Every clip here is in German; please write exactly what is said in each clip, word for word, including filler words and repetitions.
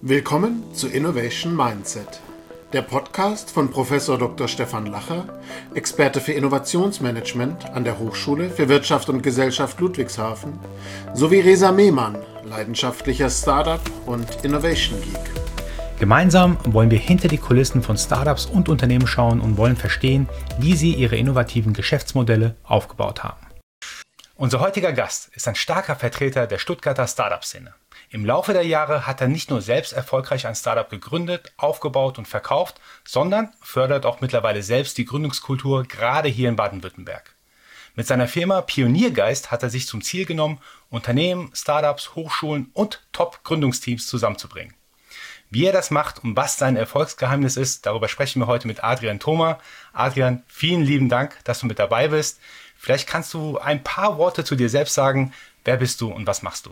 Willkommen zu Innovation Mindset, der Podcast von Professor Doktor Stefan Lacher, Experte für Innovationsmanagement an der Hochschule für Wirtschaft und Gesellschaft Ludwigshafen, sowie Reza Mehman, leidenschaftlicher Startup- und Innovation Geek. Gemeinsam wollen wir hinter die Kulissen von Startups und Unternehmen schauen und wollen verstehen, wie sie ihre innovativen Geschäftsmodelle aufgebaut haben. Unser heutiger Gast ist ein starker Vertreter der Stuttgarter Startup-Szene. Im Laufe der Jahre hat er nicht nur selbst erfolgreich ein Startup gegründet, aufgebaut und verkauft, sondern fördert auch mittlerweile selbst die Gründungskultur, gerade hier in Baden-Württemberg. Mit seiner Firma Pioniergeist hat er sich zum Ziel genommen, Unternehmen, Startups, Hochschulen und Top-Gründungsteams zusammenzubringen. Wie er das macht und was sein Erfolgsgeheimnis ist, darüber sprechen wir heute mit Adrian Thoma. Adrian, vielen lieben Dank, dass du mit dabei bist. Vielleicht kannst du ein paar Worte zu dir selbst sagen. Wer bist du und was machst du?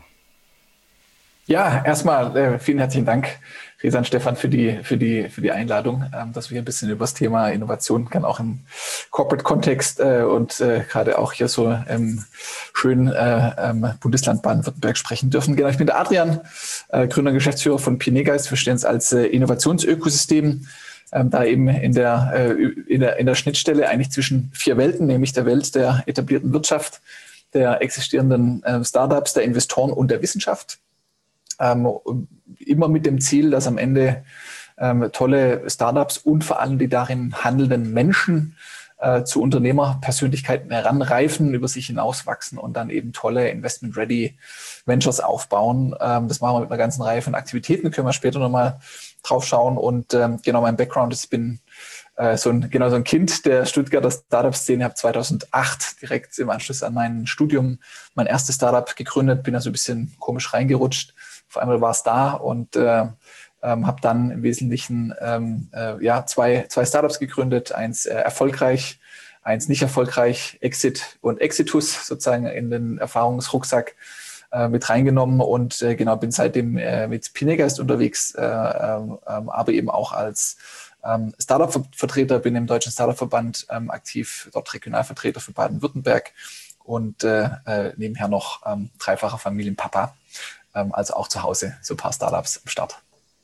Ja, erstmal äh, vielen herzlichen Dank, Reza und Stefan, für die für die für die Einladung, ähm, dass wir hier ein bisschen über das Thema Innovation kann, auch im Corporate-Kontext äh, und äh, gerade auch hier so im schönen äh, ähm, Bundesland Baden-Württemberg sprechen dürfen. Genau, ich bin der Adrian, äh, Gründer und Geschäftsführer von Pioniergeist. Wir stehen uns als äh, Innovationsökosystem, ähm, da eben in der, äh, in der in der Schnittstelle eigentlich zwischen vier Welten, nämlich der Welt der etablierten Wirtschaft, der existierenden äh, Startups, der Investoren und der Wissenschaft. Ähm, immer mit dem Ziel, dass am Ende ähm, tolle Startups und vor allem die darin handelnden Menschen äh, zu Unternehmerpersönlichkeiten heranreifen, über sich hinauswachsen und dann eben tolle Investment-Ready Ventures aufbauen. Ähm, das machen wir mit einer ganzen Reihe von Aktivitäten, können wir später nochmal drauf schauen. Und ähm, genau, mein Background ist, ich bin äh, so ein, genau so ein Kind der Stuttgarter Startup-Szene, habe zweitausendacht direkt im Anschluss an mein Studium mein erstes Startup gegründet, bin da so ein bisschen komisch reingerutscht. Auf einmal war es da und äh, ähm, habe dann im Wesentlichen ähm, äh, ja, zwei, zwei Startups gegründet, eins äh, erfolgreich, eins nicht erfolgreich, Exit und Exitus sozusagen in den Erfahrungsrucksack äh, mit reingenommen und äh, genau bin seitdem äh, mit Pioniergeist unterwegs, äh, äh, aber eben auch als ähm, Startup-Vertreter, bin im Deutschen Startup-Verband ähm, aktiv, dort Regionalvertreter für Baden-Württemberg und äh, äh, nebenher noch ähm, dreifacher Familienpapa. Also auch zu Hause so ein paar Startups am Start.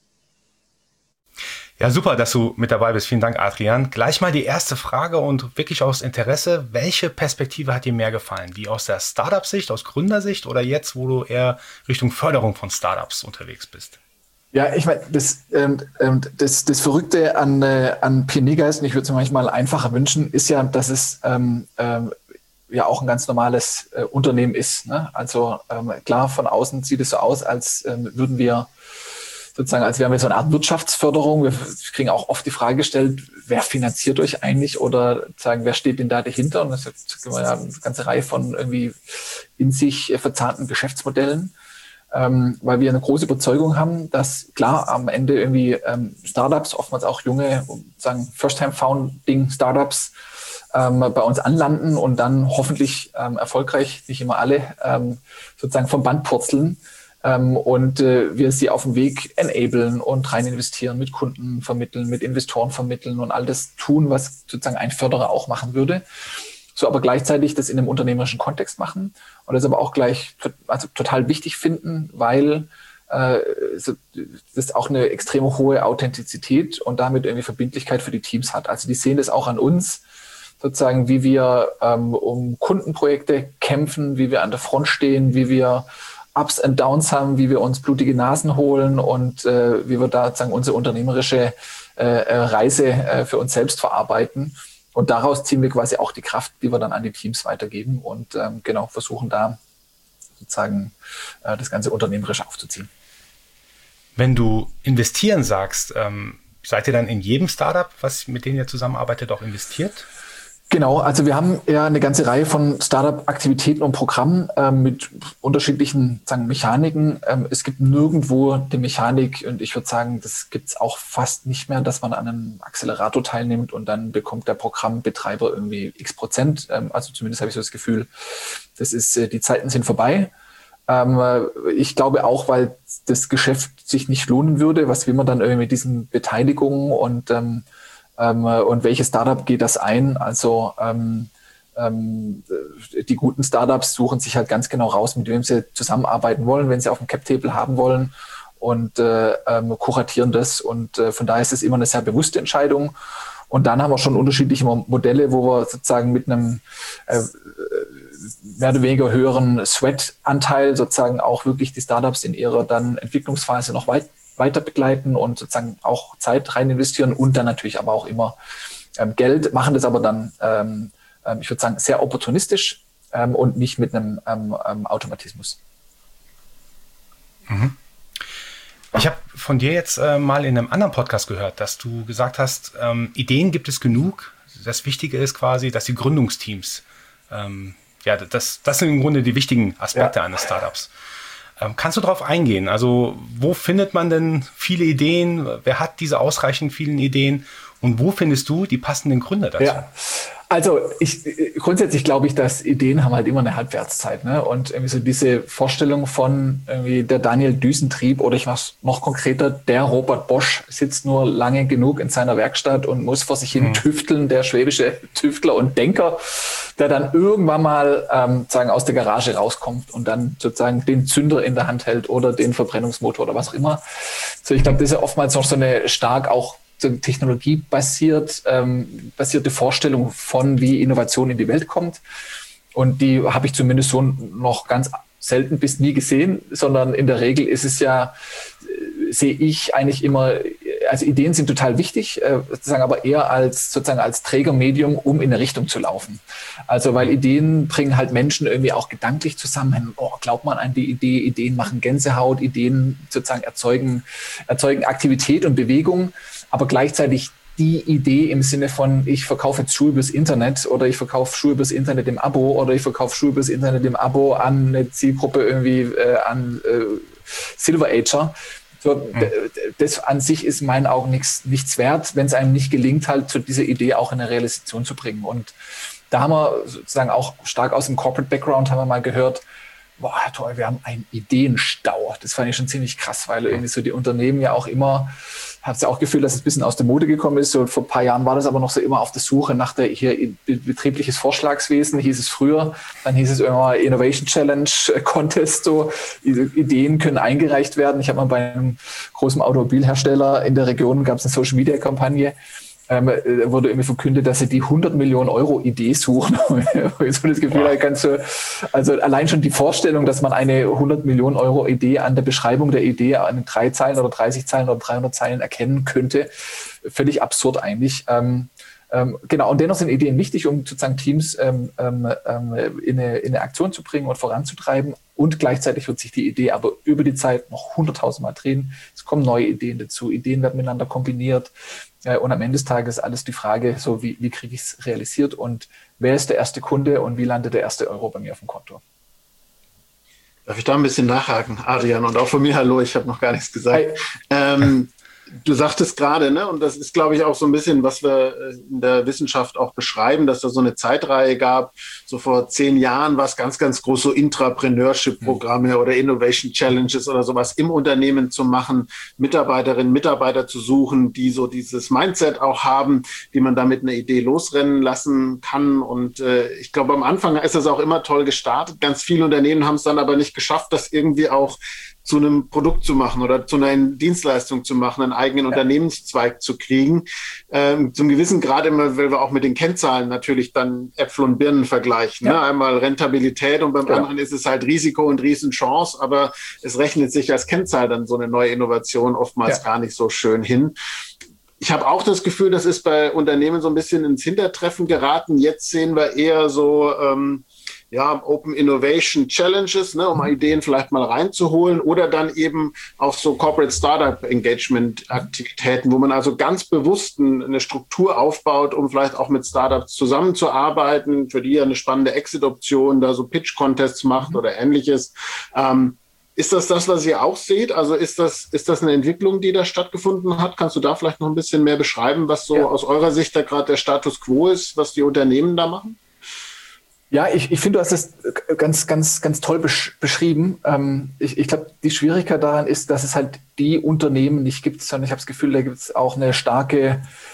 Ja, super, dass du mit dabei bist. Vielen Dank, Adrian. Gleich mal die erste Frage und wirklich aus Interesse. Welche Perspektive hat dir mehr gefallen? Die aus der Startup-Sicht, aus Gründersicht oder jetzt, wo du eher Richtung Förderung von Startups unterwegs bist? Ja, ich meine, das, ähm, das, das Verrückte an, äh, an Pioniergeist, und ich würde es mir manchmal einfacher wünschen, ist ja, dass es ähm, ähm, ja auch ein ganz normales äh, Unternehmen ist. Ne? Also ähm, klar, von außen sieht es so aus, als ähm, würden wir sozusagen, als wären wir so eine Art Wirtschaftsförderung. Wir kriegen auch oft die Frage gestellt, wer finanziert euch eigentlich oder sagen, wer steht denn da dahinter? Und das ist ja eine ganze Reihe von irgendwie in sich verzahnten Geschäftsmodellen, ähm, weil wir eine große Überzeugung haben, dass klar am Ende irgendwie ähm, Startups, oftmals auch junge, sagen First-Time-Founding-Startups, Ähm, bei uns anlanden und dann hoffentlich ähm, erfolgreich, nicht immer alle, ähm, sozusagen vom Band purzeln ähm, und äh, wir sie auf dem Weg enablen und rein investieren, mit Kunden vermitteln, mit Investoren vermitteln und all das tun, was sozusagen ein Förderer auch machen würde. So aber gleichzeitig das in einem unternehmerischen Kontext machen und das aber auch gleich also total wichtig finden, weil äh, das auch eine extrem hohe Authentizität und damit irgendwie Verbindlichkeit für die Teams hat. Also die sehen das auch an uns, sozusagen, wie wir ähm, um Kundenprojekte kämpfen, wie wir an der Front stehen, wie wir Ups and Downs haben, wie wir uns blutige Nasen holen und äh, wie wir da sozusagen unsere unternehmerische äh, Reise äh, für uns selbst verarbeiten. Und daraus ziehen wir quasi auch die Kraft, die wir dann an die Teams weitergeben und ähm, genau versuchen da sozusagen äh, das ganze unternehmerisch aufzuziehen. Wenn du investieren sagst, ähm, seid ihr dann in jedem Startup, was mit denen ihr zusammenarbeitet, auch investiert? Genau, also wir haben ja eine ganze Reihe von Startup-Aktivitäten und Programmen ähm, mit unterschiedlichen sagen, Mechaniken. Ähm, es gibt nirgendwo die Mechanik und ich würde sagen, das gibt es auch fast nicht mehr, dass man an einem Accelerator teilnimmt und dann bekommt der Programmbetreiber irgendwie x Prozent. Ähm, also zumindest habe ich so das Gefühl, das ist, äh, die Zeiten sind vorbei. Ähm, ich glaube auch, weil das Geschäft sich nicht lohnen würde, was will man dann irgendwie mit diesen Beteiligungen und ähm, und welches Startup geht das ein? Also ähm, ähm, die guten Startups suchen sich halt ganz genau raus, mit wem sie zusammenarbeiten wollen, wenn sie auf dem Cap-Table haben wollen. und äh, ähm, kuratieren das. Und äh, von daher ist es immer eine sehr bewusste Entscheidung. Und dann haben wir schon unterschiedliche Modelle, wo wir sozusagen mit einem äh, mehr oder weniger höheren Sweat-Anteil sozusagen auch wirklich die Startups in ihrer dann Entwicklungsphase noch weit, weiter begleiten und sozusagen auch Zeit rein investieren und dann natürlich aber auch immer ähm, Geld, machen das aber dann, ähm, ich würde sagen, sehr opportunistisch ähm, und nicht mit einem ähm, ähm, Automatismus. Mhm. Ich habe von dir jetzt äh, mal in einem anderen Podcast gehört, dass du gesagt hast, ähm, Ideen gibt es genug. Das Wichtige ist quasi, dass die Gründungsteams, ähm, ja, das, das sind im Grunde die wichtigen Aspekte ja. eines Startups. Ähm, kannst du darauf eingehen? Also wo findet man denn viele Ideen? Wer hat diese ausreichend vielen Ideen? Und wo findest du die passenden Gründer dazu? Ja. Also ich, grundsätzlich glaube ich, dass Ideen haben halt immer eine Halbwertszeit. Ne? Und irgendwie so diese Vorstellung von irgendwie der Daniel Düsentrieb oder ich mach's noch konkreter, der Robert Bosch sitzt nur lange genug in seiner Werkstatt und muss vor sich hin mhm. tüfteln, der schwäbische Tüftler und Denker, der dann irgendwann mal ähm, sozusagen aus der Garage rauskommt und dann sozusagen den Zünder in der Hand hält oder den Verbrennungsmotor oder was auch immer. So, ich glaube, das ist ja oftmals noch so eine stark auch technologiebasiert, ähm, basierte Vorstellung von, wie Innovation in die Welt kommt. Und die habe ich zumindest so noch ganz selten bis nie gesehen, sondern in der Regel ist es ja, äh, sehe ich eigentlich immer, also Ideen sind total wichtig, äh, sozusagen aber eher als sozusagen als Trägermedium, um in eine Richtung zu laufen. Also weil Ideen bringen halt Menschen irgendwie auch gedanklich zusammen. Oh, glaubt man an die Idee, Ideen machen Gänsehaut, Ideen sozusagen erzeugen, erzeugen Aktivität und Bewegung. Aber gleichzeitig die Idee im Sinne von, ich verkaufe jetzt Schuhe übers Internet oder ich verkaufe Schuhe übers Internet im Abo oder ich verkaufe Schuhe übers Internet im Abo an eine Zielgruppe irgendwie äh, an äh, Silver Ager. So, mhm. Das an sich ist in meinen Augen nichts, nichts wert, wenn es einem nicht gelingt, halt so diese Idee auch in eine Realisation zu bringen. Und da haben wir sozusagen auch stark aus dem Corporate Background haben wir mal gehört, boah, toll, wir haben einen Ideenstau. Das fand ich schon ziemlich krass, weil irgendwie so die Unternehmen ja auch immer, hat es ja auch Gefühl, dass es ein bisschen aus der Mode gekommen ist. So vor ein paar Jahren war das aber noch so immer auf der Suche nach der hier betriebliches Vorschlagswesen, hieß es früher. Dann hieß es immer Innovation Challenge Contest, so Ideen können eingereicht werden. Ich habe mal bei einem großen Automobilhersteller in der Region, gab es eine Social Media Kampagne, Ähm, wurde irgendwie verkündet, dass sie die hundert Millionen Euro Idee suchen. Ich so das Gefühl, wow. kannst du, also allein schon die Vorstellung, dass man eine hundert Millionen Euro Idee an der Beschreibung der Idee an drei Zeilen oder dreißig Zeilen oder dreihundert Zeilen erkennen könnte, völlig absurd eigentlich. Ähm, ähm, genau, und dennoch sind Ideen wichtig, um sozusagen Teams ähm, ähm, in, eine, in eine Aktion zu bringen und voranzutreiben. Und gleichzeitig wird sich die Idee aber über die Zeit noch hunderttausendmal drehen. Es kommen neue Ideen dazu. Ideen werden miteinander kombiniert. Und am Ende des Tages ist alles die Frage, so wie, wie kriege ich es realisiert und wer ist der erste Kunde und wie landet der erste Euro bei mir auf dem Konto? Darf ich da ein bisschen nachhaken, Adrian? Und auch von mir, hallo, ich habe noch gar nichts gesagt. Ähm, du sagtest gerade, ne, und das ist, glaube ich, auch so ein bisschen, was wir in der Wissenschaft auch beschreiben, dass da so eine Zeitreihe gab. So vor zehn Jahren war es ganz, ganz groß, so Intrapreneurship-Programme mhm. oder Innovation Challenges oder sowas im Unternehmen zu machen, Mitarbeiterinnen, Mitarbeiter zu suchen, die so dieses Mindset auch haben, die man da mit einer Idee losrennen lassen kann. Und äh, ich glaube, am Anfang ist das auch immer toll gestartet. Ganz viele Unternehmen haben es dann aber nicht geschafft, das irgendwie auch zu einem Produkt zu machen oder zu einer Dienstleistung zu machen, einen eigenen ja. Unternehmenszweig zu kriegen. Ähm, zum gewissen Grad immer, weil wir auch mit den Kennzahlen natürlich dann Äpfel und Birnen vergleichen. Ja. Ne? Einmal Rentabilität und beim ja. anderen ist es halt Risiko und Riesenchance, aber es rechnet sich als Kennzahl dann so eine neue Innovation oftmals ja. gar nicht so schön hin. Ich habe auch das Gefühl, das ist bei Unternehmen so ein bisschen ins Hintertreffen geraten. Jetzt sehen wir eher so ähm, ja, Open Innovation Challenges, ne, um mhm. Ideen vielleicht mal reinzuholen oder dann eben auch so Corporate Startup Engagement Aktivitäten, wo man also ganz bewusst eine Struktur aufbaut, um vielleicht auch mit Startups zusammenzuarbeiten, für die ja eine spannende Exit-Option, da so Pitch-Contests macht mhm. oder ähnliches. Ähm, ist das das, was ihr auch seht? Also ist das, ist das eine Entwicklung, die da stattgefunden hat? Kannst du da vielleicht noch ein bisschen mehr beschreiben, was so ja. aus eurer Sicht da gerade der Status quo ist, was die Unternehmen da machen? Ja, ich, ich finde, du hast das ganz, ganz, ganz toll besch- beschrieben. Ähm, ich ich glaube, die Schwierigkeit daran ist, dass es halt die Unternehmen nicht gibt, sondern ich habe das Gefühl, da gibt es auch eine starke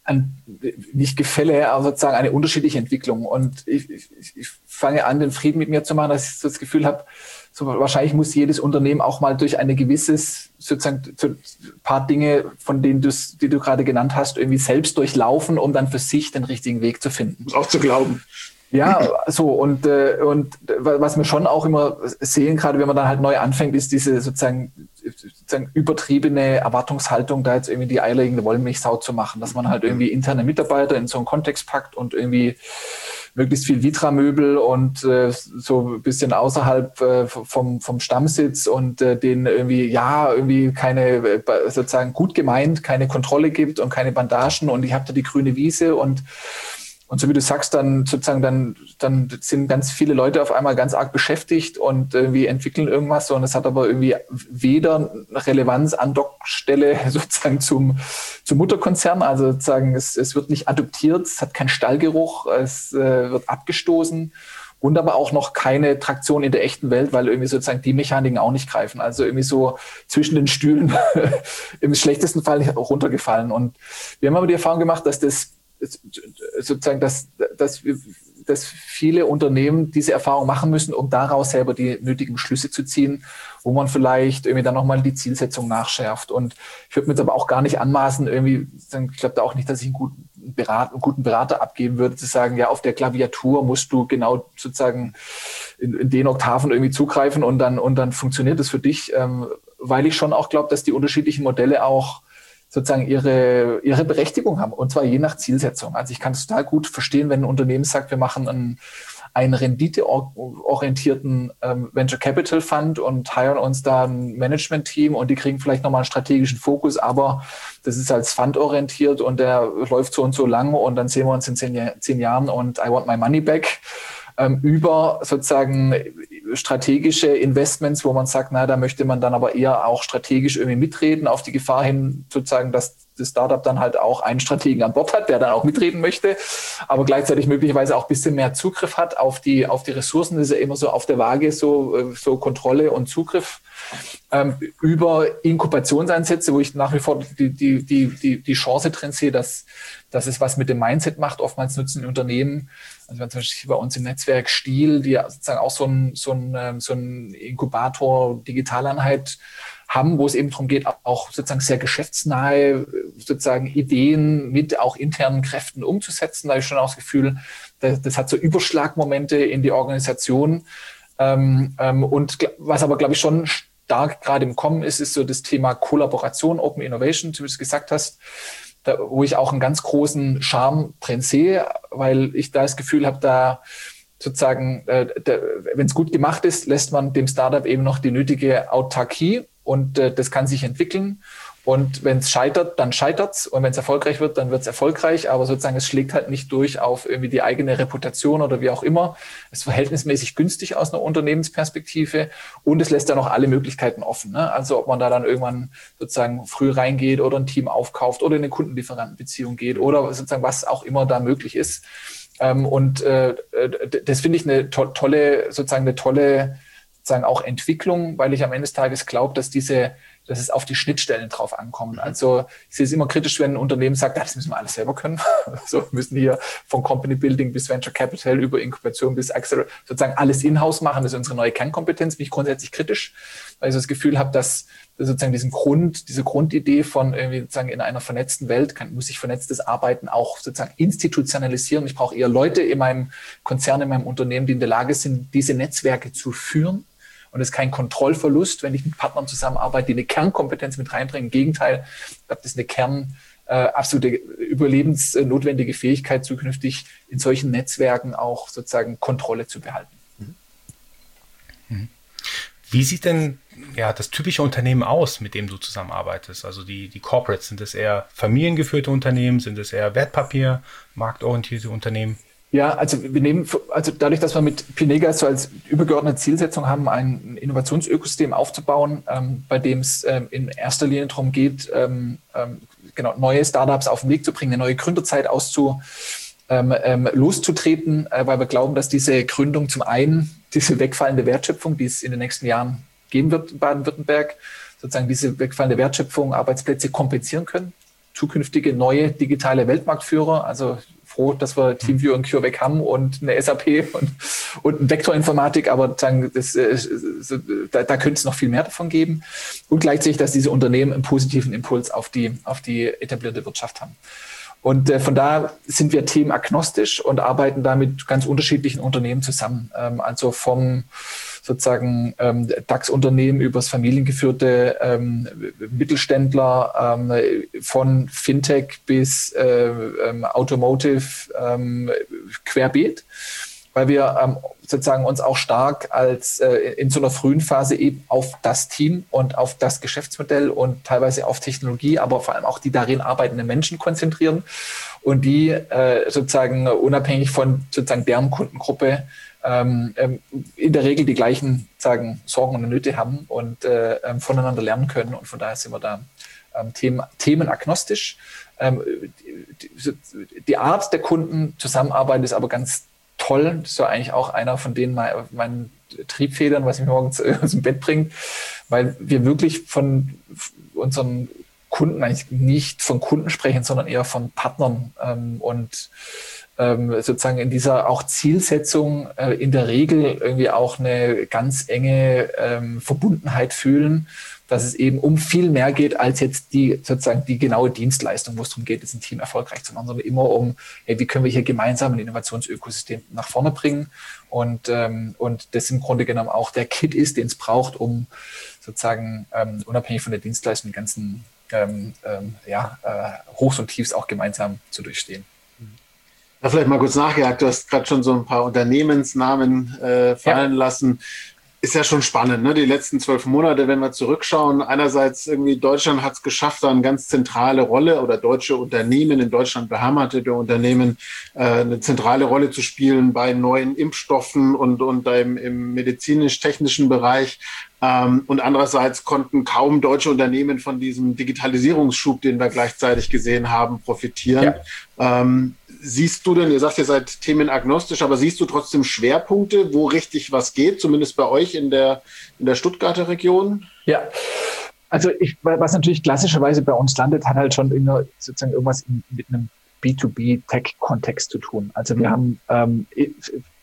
an, nicht Gefälle, aber sozusagen eine unterschiedliche Entwicklung. Und ich, ich, ich fange an, den Frieden mit mir zu machen, dass ich so das Gefühl habe, so wahrscheinlich muss jedes Unternehmen auch mal durch eine gewisses, sozusagen, ein paar Dinge, von denen du, die du gerade genannt hast, irgendwie selbst durchlaufen, um dann für sich den richtigen Weg zu finden. Auch zu glauben. Ja, so und äh, und was wir schon auch immer sehen, gerade wenn man dann halt neu anfängt, ist diese sozusagen, sozusagen übertriebene Erwartungshaltung, da jetzt irgendwie die eierlegende Wollmilchsau zu machen, dass man halt irgendwie interne Mitarbeiter in so einen Kontext packt und irgendwie möglichst viel Vitra-Möbel und äh, so ein bisschen außerhalb äh, vom vom Stammsitz und äh, denen irgendwie ja irgendwie keine äh, sozusagen gut gemeint keine Kontrolle gibt und keine Bandagen und ich habe da die grüne Wiese und Und so wie du sagst, dann sozusagen, dann, dann sind ganz viele Leute auf einmal ganz arg beschäftigt und irgendwie entwickeln irgendwas und es hat aber irgendwie weder Relevanz an Dockstelle sozusagen zum, zum Mutterkonzern. Also sozusagen, es, es wird nicht adoptiert, es hat keinen Stallgeruch, es äh, wird abgestoßen und aber auch noch keine Traktion in der echten Welt, weil irgendwie sozusagen die Mechaniken auch nicht greifen. Also irgendwie so zwischen den Stühlen im schlechtesten Fall runtergefallen. Und wir haben aber die Erfahrung gemacht, dass das sozusagen, dass, dass, dass viele Unternehmen diese Erfahrung machen müssen, um daraus selber die nötigen Schlüsse zu ziehen, wo man vielleicht irgendwie dann nochmal die Zielsetzung nachschärft. Und ich würde mir jetzt aber auch gar nicht anmaßen, irgendwie, ich glaube da auch nicht, dass ich einen guten Berater, einen guten Berater abgeben würde, zu sagen, ja, auf der Klaviatur musst du genau sozusagen in, in den Oktaven irgendwie zugreifen und dann, und dann funktioniert das für dich, ähm, weil ich schon auch glaube, dass die unterschiedlichen Modelle auch sozusagen ihre, ihre Berechtigung haben, und zwar je nach Zielsetzung. Also ich kann es total gut verstehen, wenn ein Unternehmen sagt, wir machen einen, einen renditeorientierten ähm, Venture Capital Fund und heiren uns da ein Management-Team und die kriegen vielleicht nochmal einen strategischen Fokus, aber das ist als Fund orientiert und der läuft so und so lang und dann sehen wir uns in zehn, zehn Jahren und I want my money back. Über sozusagen strategische Investments, wo man sagt, na, da möchte man dann aber eher auch strategisch irgendwie mitreden, auf die Gefahr hin, sozusagen, dass das Startup dann halt auch einen Strategen an Bord hat, der dann auch mitreden möchte, aber gleichzeitig möglicherweise auch ein bisschen mehr Zugriff hat auf die, auf die Ressourcen. Das ist ja immer so auf der Waage, so, so Kontrolle und Zugriff. Ähm, über Inkubationseinsätze, wo ich nach wie vor die, die, die, die, die Chance drin sehe, dass, dass es was mit dem Mindset macht. Oftmals nutzen Unternehmen, also wenn zum Beispiel bei uns im Netzwerk Stiel, die sozusagen auch so ein, so ein, so ein Inkubator Digitaleinheit haben, wo es eben darum geht, auch sozusagen sehr geschäftsnahe sozusagen Ideen mit auch internen Kräften umzusetzen. Da habe ich schon auch das Gefühl, das, das hat so Überschlagmomente in die Organisation. Ähm, ähm, und was aber, glaube ich, schon stark gerade im Kommen ist, ist so das Thema Kollaboration, Open Innovation, wie du es gesagt hast, da, wo ich auch einen ganz großen Charme drin sehe, weil ich da das Gefühl habe, da sozusagen, äh, wenn es gut gemacht ist, lässt man dem Startup eben noch die nötige Autarkie und äh, das kann sich entwickeln. Und wenn es scheitert, dann scheitert's. Und wenn es erfolgreich wird, dann wird es erfolgreich. Aber sozusagen, es schlägt halt nicht durch auf irgendwie die eigene Reputation oder wie auch immer. Es ist verhältnismäßig günstig aus einer Unternehmensperspektive. Und es lässt ja noch alle Möglichkeiten offen, ne? Also ob man da dann irgendwann sozusagen früh reingeht oder ein Team aufkauft oder in eine Kundenlieferantenbeziehung geht oder sozusagen was auch immer da möglich ist. Ähm, und äh, das finde ich eine to- tolle, sozusagen eine tolle, sozusagen auch Entwicklung, weil ich am Ende des Tages glaube, dass diese dass es auf die Schnittstellen drauf ankommt. Also ich sehe es immer kritisch, wenn ein Unternehmen sagt, ah, das müssen wir alles selber können. So also müssen hier von Company Building bis Venture Capital über Inkubation bis Accelerate sozusagen alles in-house machen. Das ist unsere neue Kernkompetenz. Bin ich grundsätzlich kritisch, weil ich so das Gefühl habe, dass sozusagen diesen Grund, diese Grundidee von irgendwie sozusagen in einer vernetzten Welt kann, muss ich vernetztes Arbeiten auch sozusagen institutionalisieren. Ich brauche eher Leute in meinem Konzern, in meinem Unternehmen, die in der Lage sind, diese Netzwerke zu führen. Und es ist kein Kontrollverlust, wenn ich mit Partnern zusammenarbeite, die eine Kernkompetenz mit reinbringen. Im Gegenteil, ich glaube, das ist eine Kern, äh, absolute überlebensnotwendige Fähigkeit, zukünftig in solchen Netzwerken auch sozusagen Kontrolle zu behalten. Wie sieht denn ja das typische Unternehmen aus, mit dem du zusammenarbeitest? Also die, die Corporates, sind es eher familiengeführte Unternehmen, sind es eher Wertpapier, marktorientierte Unternehmen? Ja, also wir nehmen, also dadurch, dass wir mit Pinega so als übergeordnete Zielsetzung haben, ein Innovationsökosystem aufzubauen, ähm, bei dem es ähm, in erster Linie darum geht, ähm, ähm, genau neue Startups auf den Weg zu bringen, eine neue Gründerzeit auszu, ähm, ähm, loszutreten, äh, weil wir glauben, dass diese Gründung zum einen diese wegfallende Wertschöpfung, die es in den nächsten Jahren geben wird in Baden-Württemberg, sozusagen diese wegfallende Wertschöpfung, Arbeitsplätze kompensieren können zukünftige neue digitale Weltmarktführer. Also froh, dass wir TeamViewer und CureVac haben und eine S A P und, und eine Vektorinformatik, aber sagen, das, da, da könnte es noch viel mehr davon geben. Und gleichzeitig, dass diese Unternehmen einen positiven Impuls auf die, auf die etablierte Wirtschaft haben. Und äh, von da sind wir themenagnostisch und arbeiten da mit ganz unterschiedlichen Unternehmen zusammen. Ähm, also vom sozusagen ähm, DAX-Unternehmen übers familiengeführte ähm, Mittelständler, ähm, von Fintech bis äh, ähm, Automotive ähm, querbeet, weil wir ähm, sozusagen uns auch stark als äh, in so einer frühen Phase eben auf das Team und auf das Geschäftsmodell und teilweise auf Technologie, aber vor allem auch die darin arbeitenden Menschen konzentrieren und die äh, sozusagen unabhängig von sozusagen deren Kundengruppe ähm, in der Regel die gleichen sagen, Sorgen und Nöte haben und äh, voneinander lernen können. Und von daher sind wir da ähm, Themen, themenagnostisch. Ähm, die, die Art der Kundenzusammenarbeit ist aber ganz toll. Das ist ja eigentlich auch einer von denen mein, meinen Triebfedern, was mich morgens aus dem Bett bringt, weil wir wirklich von unseren Kunden eigentlich nicht von Kunden sprechen, sondern eher von Partnern ähm, und ähm, sozusagen in dieser auch Zielsetzung äh, in der Regel irgendwie auch eine ganz enge ähm, Verbundenheit fühlen, dass es eben um viel mehr geht als jetzt die sozusagen die genaue Dienstleistung, wo es darum geht, jetzt ein Team erfolgreich zu machen, sondern immer um, hey, wie können wir hier gemeinsam ein Innovationsökosystem nach vorne bringen und ähm, und das im Grunde genommen auch der Kit ist, den es braucht, um sozusagen ähm, unabhängig von der Dienstleistung die ganzen ähm, ähm, ja, äh, Hochs und Tiefs auch gemeinsam zu durchstehen. Da vielleicht mal kurz nachgehakt, du hast gerade schon so ein paar Unternehmensnamen äh, fallen ja. lassen. Ist ja schon spannend, ne? Die letzten zwölf Monate, wenn wir zurückschauen. Einerseits irgendwie Deutschland hat es geschafft, da eine ganz zentrale Rolle oder deutsche Unternehmen, in Deutschland beheimatete Unternehmen, äh, eine zentrale Rolle zu spielen bei neuen Impfstoffen und, und im, im medizinisch-technischen Bereich. Ähm, und andererseits konnten kaum deutsche Unternehmen von diesem Digitalisierungsschub, den wir gleichzeitig gesehen haben, profitieren. Ja. Ähm, siehst du denn, ihr sagt, ihr seid themenagnostisch, aber siehst du trotzdem Schwerpunkte, wo richtig was geht, zumindest bei euch in der, in der Stuttgarter Region? Ja, also ich, was natürlich klassischerweise bei uns landet, hat halt schon immer sozusagen irgendwas in, mit einem B zwei B-Tech-Kontext zu tun. Also wir mhm. haben ähm,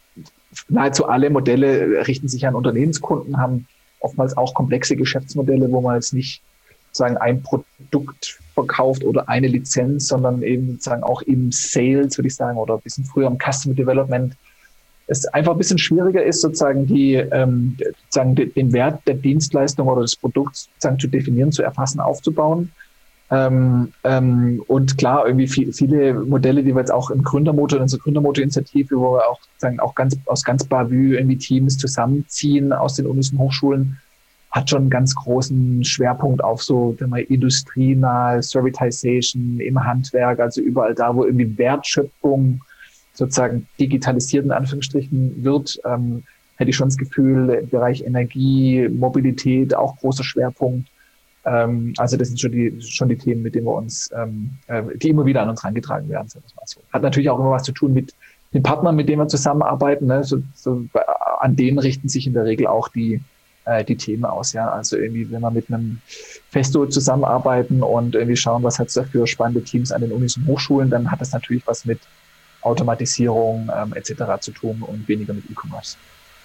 nahezu alle Modelle richten sich an Unternehmenskunden, haben oftmals auch komplexe Geschäftsmodelle, wo man jetzt nicht sozusagen ein Produkt verkauft oder eine Lizenz, sondern eben sozusagen auch im Sales, würde ich sagen, oder ein bisschen früher im Customer Development, es einfach ein bisschen schwieriger ist, sozusagen die ähm, sozusagen den Wert der Dienstleistung oder des Produkts sozusagen zu definieren, zu erfassen, aufzubauen. Ähm, ähm, und klar, irgendwie viel, viele Modelle, die wir jetzt auch im Gründermotor, in unserer Gründermotor-Initiative, wo wir auch sozusagen auch ganz aus ganz Bavü irgendwie Teams zusammenziehen aus den Unis und Hochschulen, hat schon einen ganz großen Schwerpunkt auf so mal, industrienahe Servitization im Handwerk, also überall da, wo irgendwie Wertschöpfung sozusagen digitalisiert in Anführungsstrichen wird, ähm, hätte ich schon das Gefühl, im Bereich Energie, Mobilität auch großer Schwerpunkt. Ähm, also das sind schon die, schon die Themen, mit denen wir uns, ähm, äh, die immer wieder an uns herangetragen werden. Sagen wir mal so. Hat natürlich auch immer was zu tun mit den Partnern, mit denen wir zusammenarbeiten. Ne? So, so, an denen richten sich in der Regel auch die die Themen aus, ja. Also irgendwie, wenn wir mit einem Festo zusammenarbeiten und irgendwie schauen, was hat es da für spannende Teams an den Unis und Hochschulen, dann hat das natürlich was mit Automatisierung ähm, et cetera zu tun und weniger mit E-Commerce.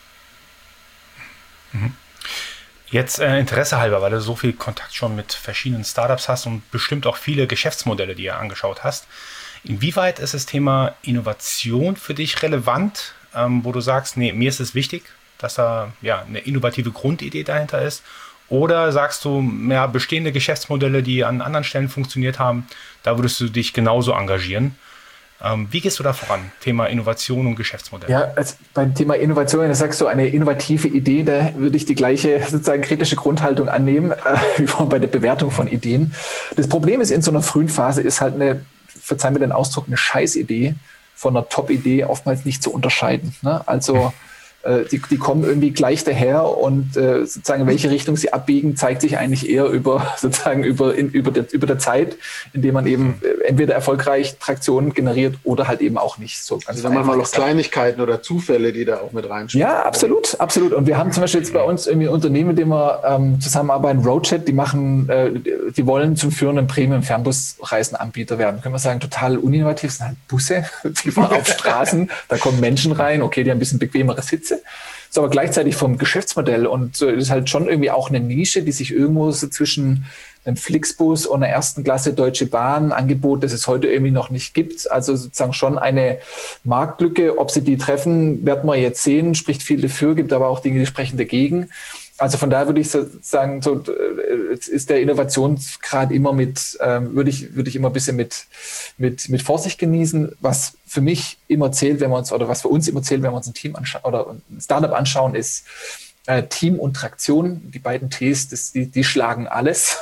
Mhm. Jetzt äh, Interesse halber, weil du so viel Kontakt schon mit verschiedenen Startups hast und bestimmt auch viele Geschäftsmodelle, die du angeschaut hast. Inwieweit ist das Thema Innovation für dich relevant, ähm, wo du sagst, nee, mir ist es wichtig, dass da ja eine innovative Grundidee dahinter ist? Oder sagst du, ja, bestehende Geschäftsmodelle, die an anderen Stellen funktioniert haben, da würdest du dich genauso engagieren? Ähm, wie gehst du da voran? Thema Innovation und Geschäftsmodell. Ja, also beim Thema Innovation, wenn du sagst, so eine innovative Idee, da würde ich die gleiche sozusagen kritische Grundhaltung annehmen, äh, wie bei der Bewertung von Ideen. Das Problem ist, in so einer frühen Phase ist halt eine, verzeih mir den Ausdruck, eine Scheißidee von einer Top-Idee oftmals nicht zu unterscheiden. Ne? Also äh, die, die kommen irgendwie gleich daher und äh, sozusagen in welche Richtung sie abbiegen, zeigt sich eigentlich eher über sozusagen über, in, über, der, über der Zeit, indem man eben äh, entweder erfolgreich Traktion generiert oder halt eben auch nicht. So ganz also dann manchmal noch Kleinigkeiten oder Zufälle, die da auch mit reinspielen. Ja, absolut, absolut. Und wir haben zum Beispiel jetzt bei uns irgendwie ein Unternehmen, mit dem wir ähm, zusammenarbeiten, Roadchat, die machen, äh, die wollen zum führenden Premium-Fernbusreisenanbieter werden. Können wir sagen, total uninnovativ, das sind halt Busse, die fahren auf Straßen, da kommen Menschen rein, okay, die haben ein bisschen bequemere Sitze. Ist aber gleichzeitig vom Geschäftsmodell und so, das ist halt schon irgendwie auch eine Nische, die sich irgendwo so zwischen einem Flixbus und einer ersten Klasse Deutsche Bahn Angebot, das es heute irgendwie noch nicht gibt. Also sozusagen schon eine Marktlücke. Ob sie die treffen, werden wir jetzt sehen. Spricht viel dafür, gibt aber auch Dinge, die sprechen dagegen. Also von daher würde ich so sagen, so ist der Innovationsgrad immer mit, ähm, würde ich, würde ich immer ein bisschen mit, mit, mit Vorsicht genießen. Was für mich immer zählt, wenn wir uns, oder was für uns immer zählt, wenn wir uns ein Team anschauen oder ein Startup anschauen, ist äh, Team und Traktion. Die beiden Ts, das, die, die schlagen alles.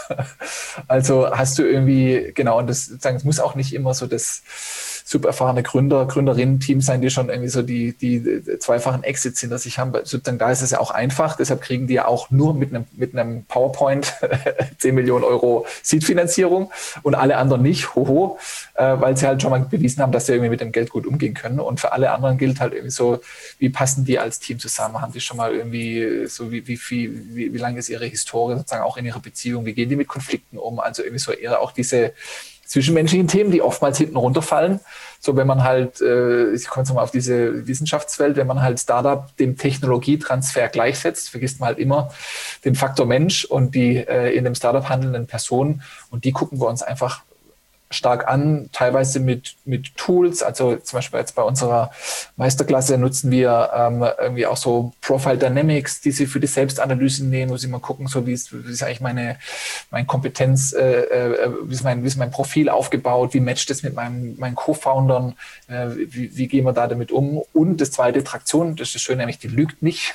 Also hast du irgendwie, genau, und das, sozusagen, es muss auch nicht immer so das super erfahrene Gründer, Gründerinnen-Team sein, die schon irgendwie so die, die zweifachen Exits hinter sich haben. Sozusagen, da ist es ja auch einfach. Deshalb kriegen die ja auch nur mit einem, mit einem PowerPoint zehn Millionen Euro Seed-Finanzierung und alle anderen nicht. Hoho. Äh, weil sie halt schon mal bewiesen haben, dass sie irgendwie mit dem Geld gut umgehen können. Und für alle anderen gilt halt irgendwie so, wie passen die als Team zusammen? Haben die schon mal irgendwie so, wie, wie viel, wie, wie lange ist ihre Historie sozusagen auch in ihrer Beziehung? Wie gehen die mit Konflikten um? Also irgendwie so eher auch diese zwischenmenschlichen Themen, die oftmals hinten runterfallen. So, wenn man halt, äh, ich komme jetzt mal auf diese Wissenschaftswelt, wenn man halt Startup dem Technologietransfer gleichsetzt, vergisst man halt immer den Faktor Mensch und die äh, in dem Startup handelnden Personen. Und die gucken wir uns einfach stark an, teilweise mit, mit Tools. Also zum Beispiel jetzt bei unserer Meisterklasse nutzen wir ähm, irgendwie auch so Profile Dynamics, die sie für die Selbstanalyse nehmen, wo sie mal gucken, so wie ist, wie ist eigentlich meine, meine Kompetenz, äh, äh, wie ist mein, wie ist mein Profil aufgebaut, wie matcht es mit meinem, meinen Co-Foundern, äh, wie, wie gehen wir da damit um? Und das zweite, Traktion, das ist das Schöne, nämlich die lügt nicht.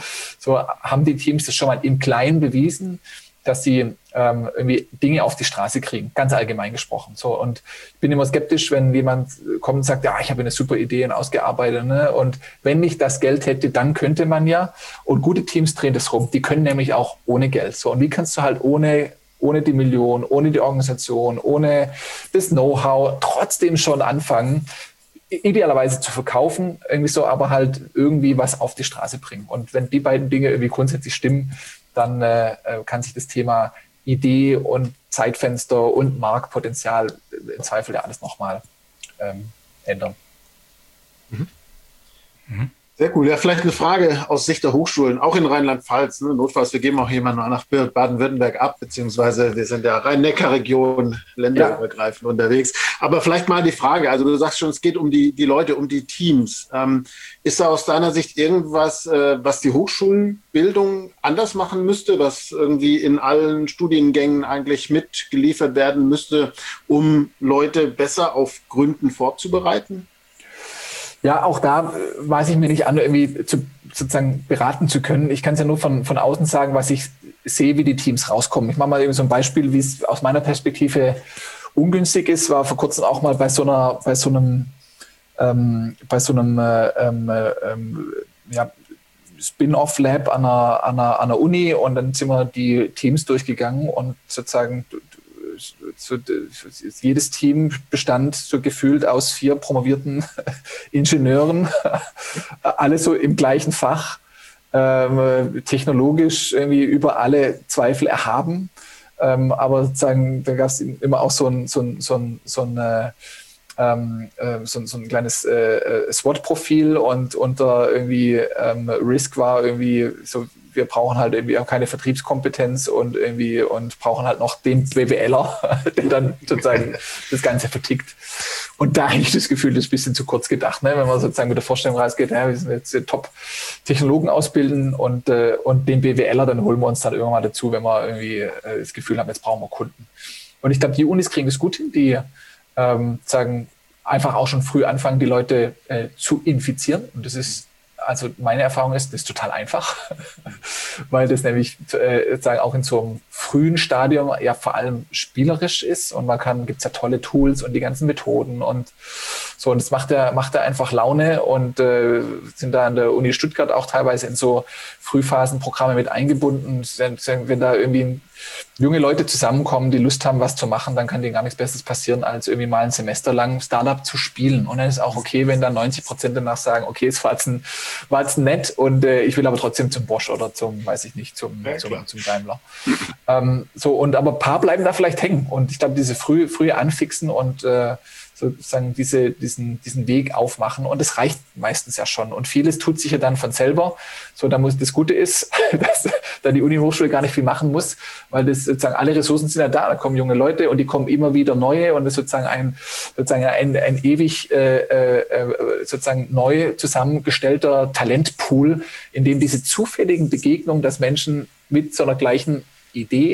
So haben die Teams das schon mal im Kleinen bewiesen, dass sie ähm, irgendwie Dinge auf die Straße kriegen, ganz allgemein gesprochen. So, und ich bin immer skeptisch, wenn jemand kommt und sagt, ja, ich habe eine super Idee und ausgearbeitet, ne? Und wenn ich das Geld hätte, dann könnte man ja. Und gute Teams drehen das rum. Die können nämlich auch ohne Geld. So, und wie kannst du halt ohne ohne die Million, ohne die Organisation, ohne das Know-how trotzdem schon anfangen, idealerweise zu verkaufen, irgendwie so, aber halt irgendwie was auf die Straße bringen. Und wenn die beiden Dinge irgendwie grundsätzlich stimmen, dann äh, kann sich das Thema Idee und Zeitfenster und Marktpotenzial im Zweifel ja alles nochmal ähm, ändern. Mhm. Mhm. Sehr cool. Ja, vielleicht eine Frage aus Sicht der Hochschulen, auch in Rheinland-Pfalz. Ne? Notfalls, wir geben auch jemanden nach Baden-Württemberg ab, beziehungsweise wir sind ja Rhein-Neckar-Region, länderübergreifend ja. unterwegs. Aber vielleicht mal die Frage, also du sagst schon, es geht um die, die Leute, um die Teams. Ähm, ist da aus deiner Sicht irgendwas, äh, was die Hochschulbildung anders machen müsste, was irgendwie in allen Studiengängen eigentlich mitgeliefert werden müsste, um Leute besser auf Gründen vorzubereiten? Ja, auch da weiß ich mir nicht an, irgendwie zu, sozusagen beraten zu können. Ich kann es ja nur von, von außen sagen, was ich sehe, wie die Teams rauskommen. Ich mache mal eben so ein Beispiel, wie es aus meiner Perspektive ungünstig ist. War vor kurzem auch mal bei so einer, bei so einem, ähm, bei so einem äh, ähm, ja, Spin-off-Lab an einer, an, einer, an einer Uni und dann sind wir die Teams durchgegangen und sozusagen so, jedes Team bestand so gefühlt aus vier promovierten Ingenieuren, alle so im gleichen Fach, ähm, technologisch irgendwie über alle Zweifel erhaben. Ähm, aber sozusagen, da gab es immer auch so ein, so ein, so ein, so ein, äh, ähm, so, so ein kleines äh, SWOT-Profil und unter irgendwie ähm, Risk war irgendwie so, wir brauchen halt irgendwie auch keine Vertriebskompetenz und irgendwie und brauchen halt noch den BWLer, der dann sozusagen das Ganze vertickt. Und da habe ich das Gefühl, das ist ein bisschen zu kurz gedacht, ne? Wenn man sozusagen mit der Vorstellung rausgeht, ja, wir sind jetzt Top-Technologen ausbilden und, äh, und den BWLer, dann holen wir uns dann irgendwann mal dazu, wenn wir irgendwie äh, das Gefühl haben, jetzt brauchen wir Kunden. Und ich glaube, die Unis kriegen das gut hin, die ähm, sagen, einfach auch schon früh anfangen, die Leute äh, zu infizieren. Und das ist, also meine Erfahrung ist, das ist total einfach, weil das nämlich äh, sagen, auch in so einem frühen Stadium ja vor allem spielerisch ist und man kann, gibt's ja tolle Tools und die ganzen Methoden und so, und das macht er, macht er einfach Laune und äh, sind da an der Uni Stuttgart auch teilweise in so Frühphasenprogramme mit eingebunden. Wenn da irgendwie junge Leute zusammenkommen, die Lust haben, was zu machen, dann kann denen gar nichts Besseres passieren, als irgendwie mal ein Semester lang Startup zu spielen. Und dann ist auch okay, wenn dann neunzig Prozent danach sagen, okay, es war jetzt, ein, war jetzt nett und äh, ich will aber trotzdem zum Bosch oder zum, weiß ich nicht, zum, ja, zum, zum Daimler. ähm, so, und aber ein paar bleiben da vielleicht hängen. Und ich glaube, diese früh, frühe Anfixen und äh, sozusagen diese, diesen, diesen Weg aufmachen. Und das reicht meistens ja schon. Und vieles tut sich ja dann von selber. So, da muss, das Gute ist, dass da die Uni-Hochschule gar nicht viel machen muss, weil das sozusagen alle Ressourcen sind ja da. Da kommen junge Leute und die kommen immer wieder neue und das ist sozusagen ein, sozusagen ein, ein ewig, äh, äh, sozusagen neu zusammengestellter Talentpool, in dem diese zufälligen Begegnungen, dass Menschen mit so einer gleichen Idee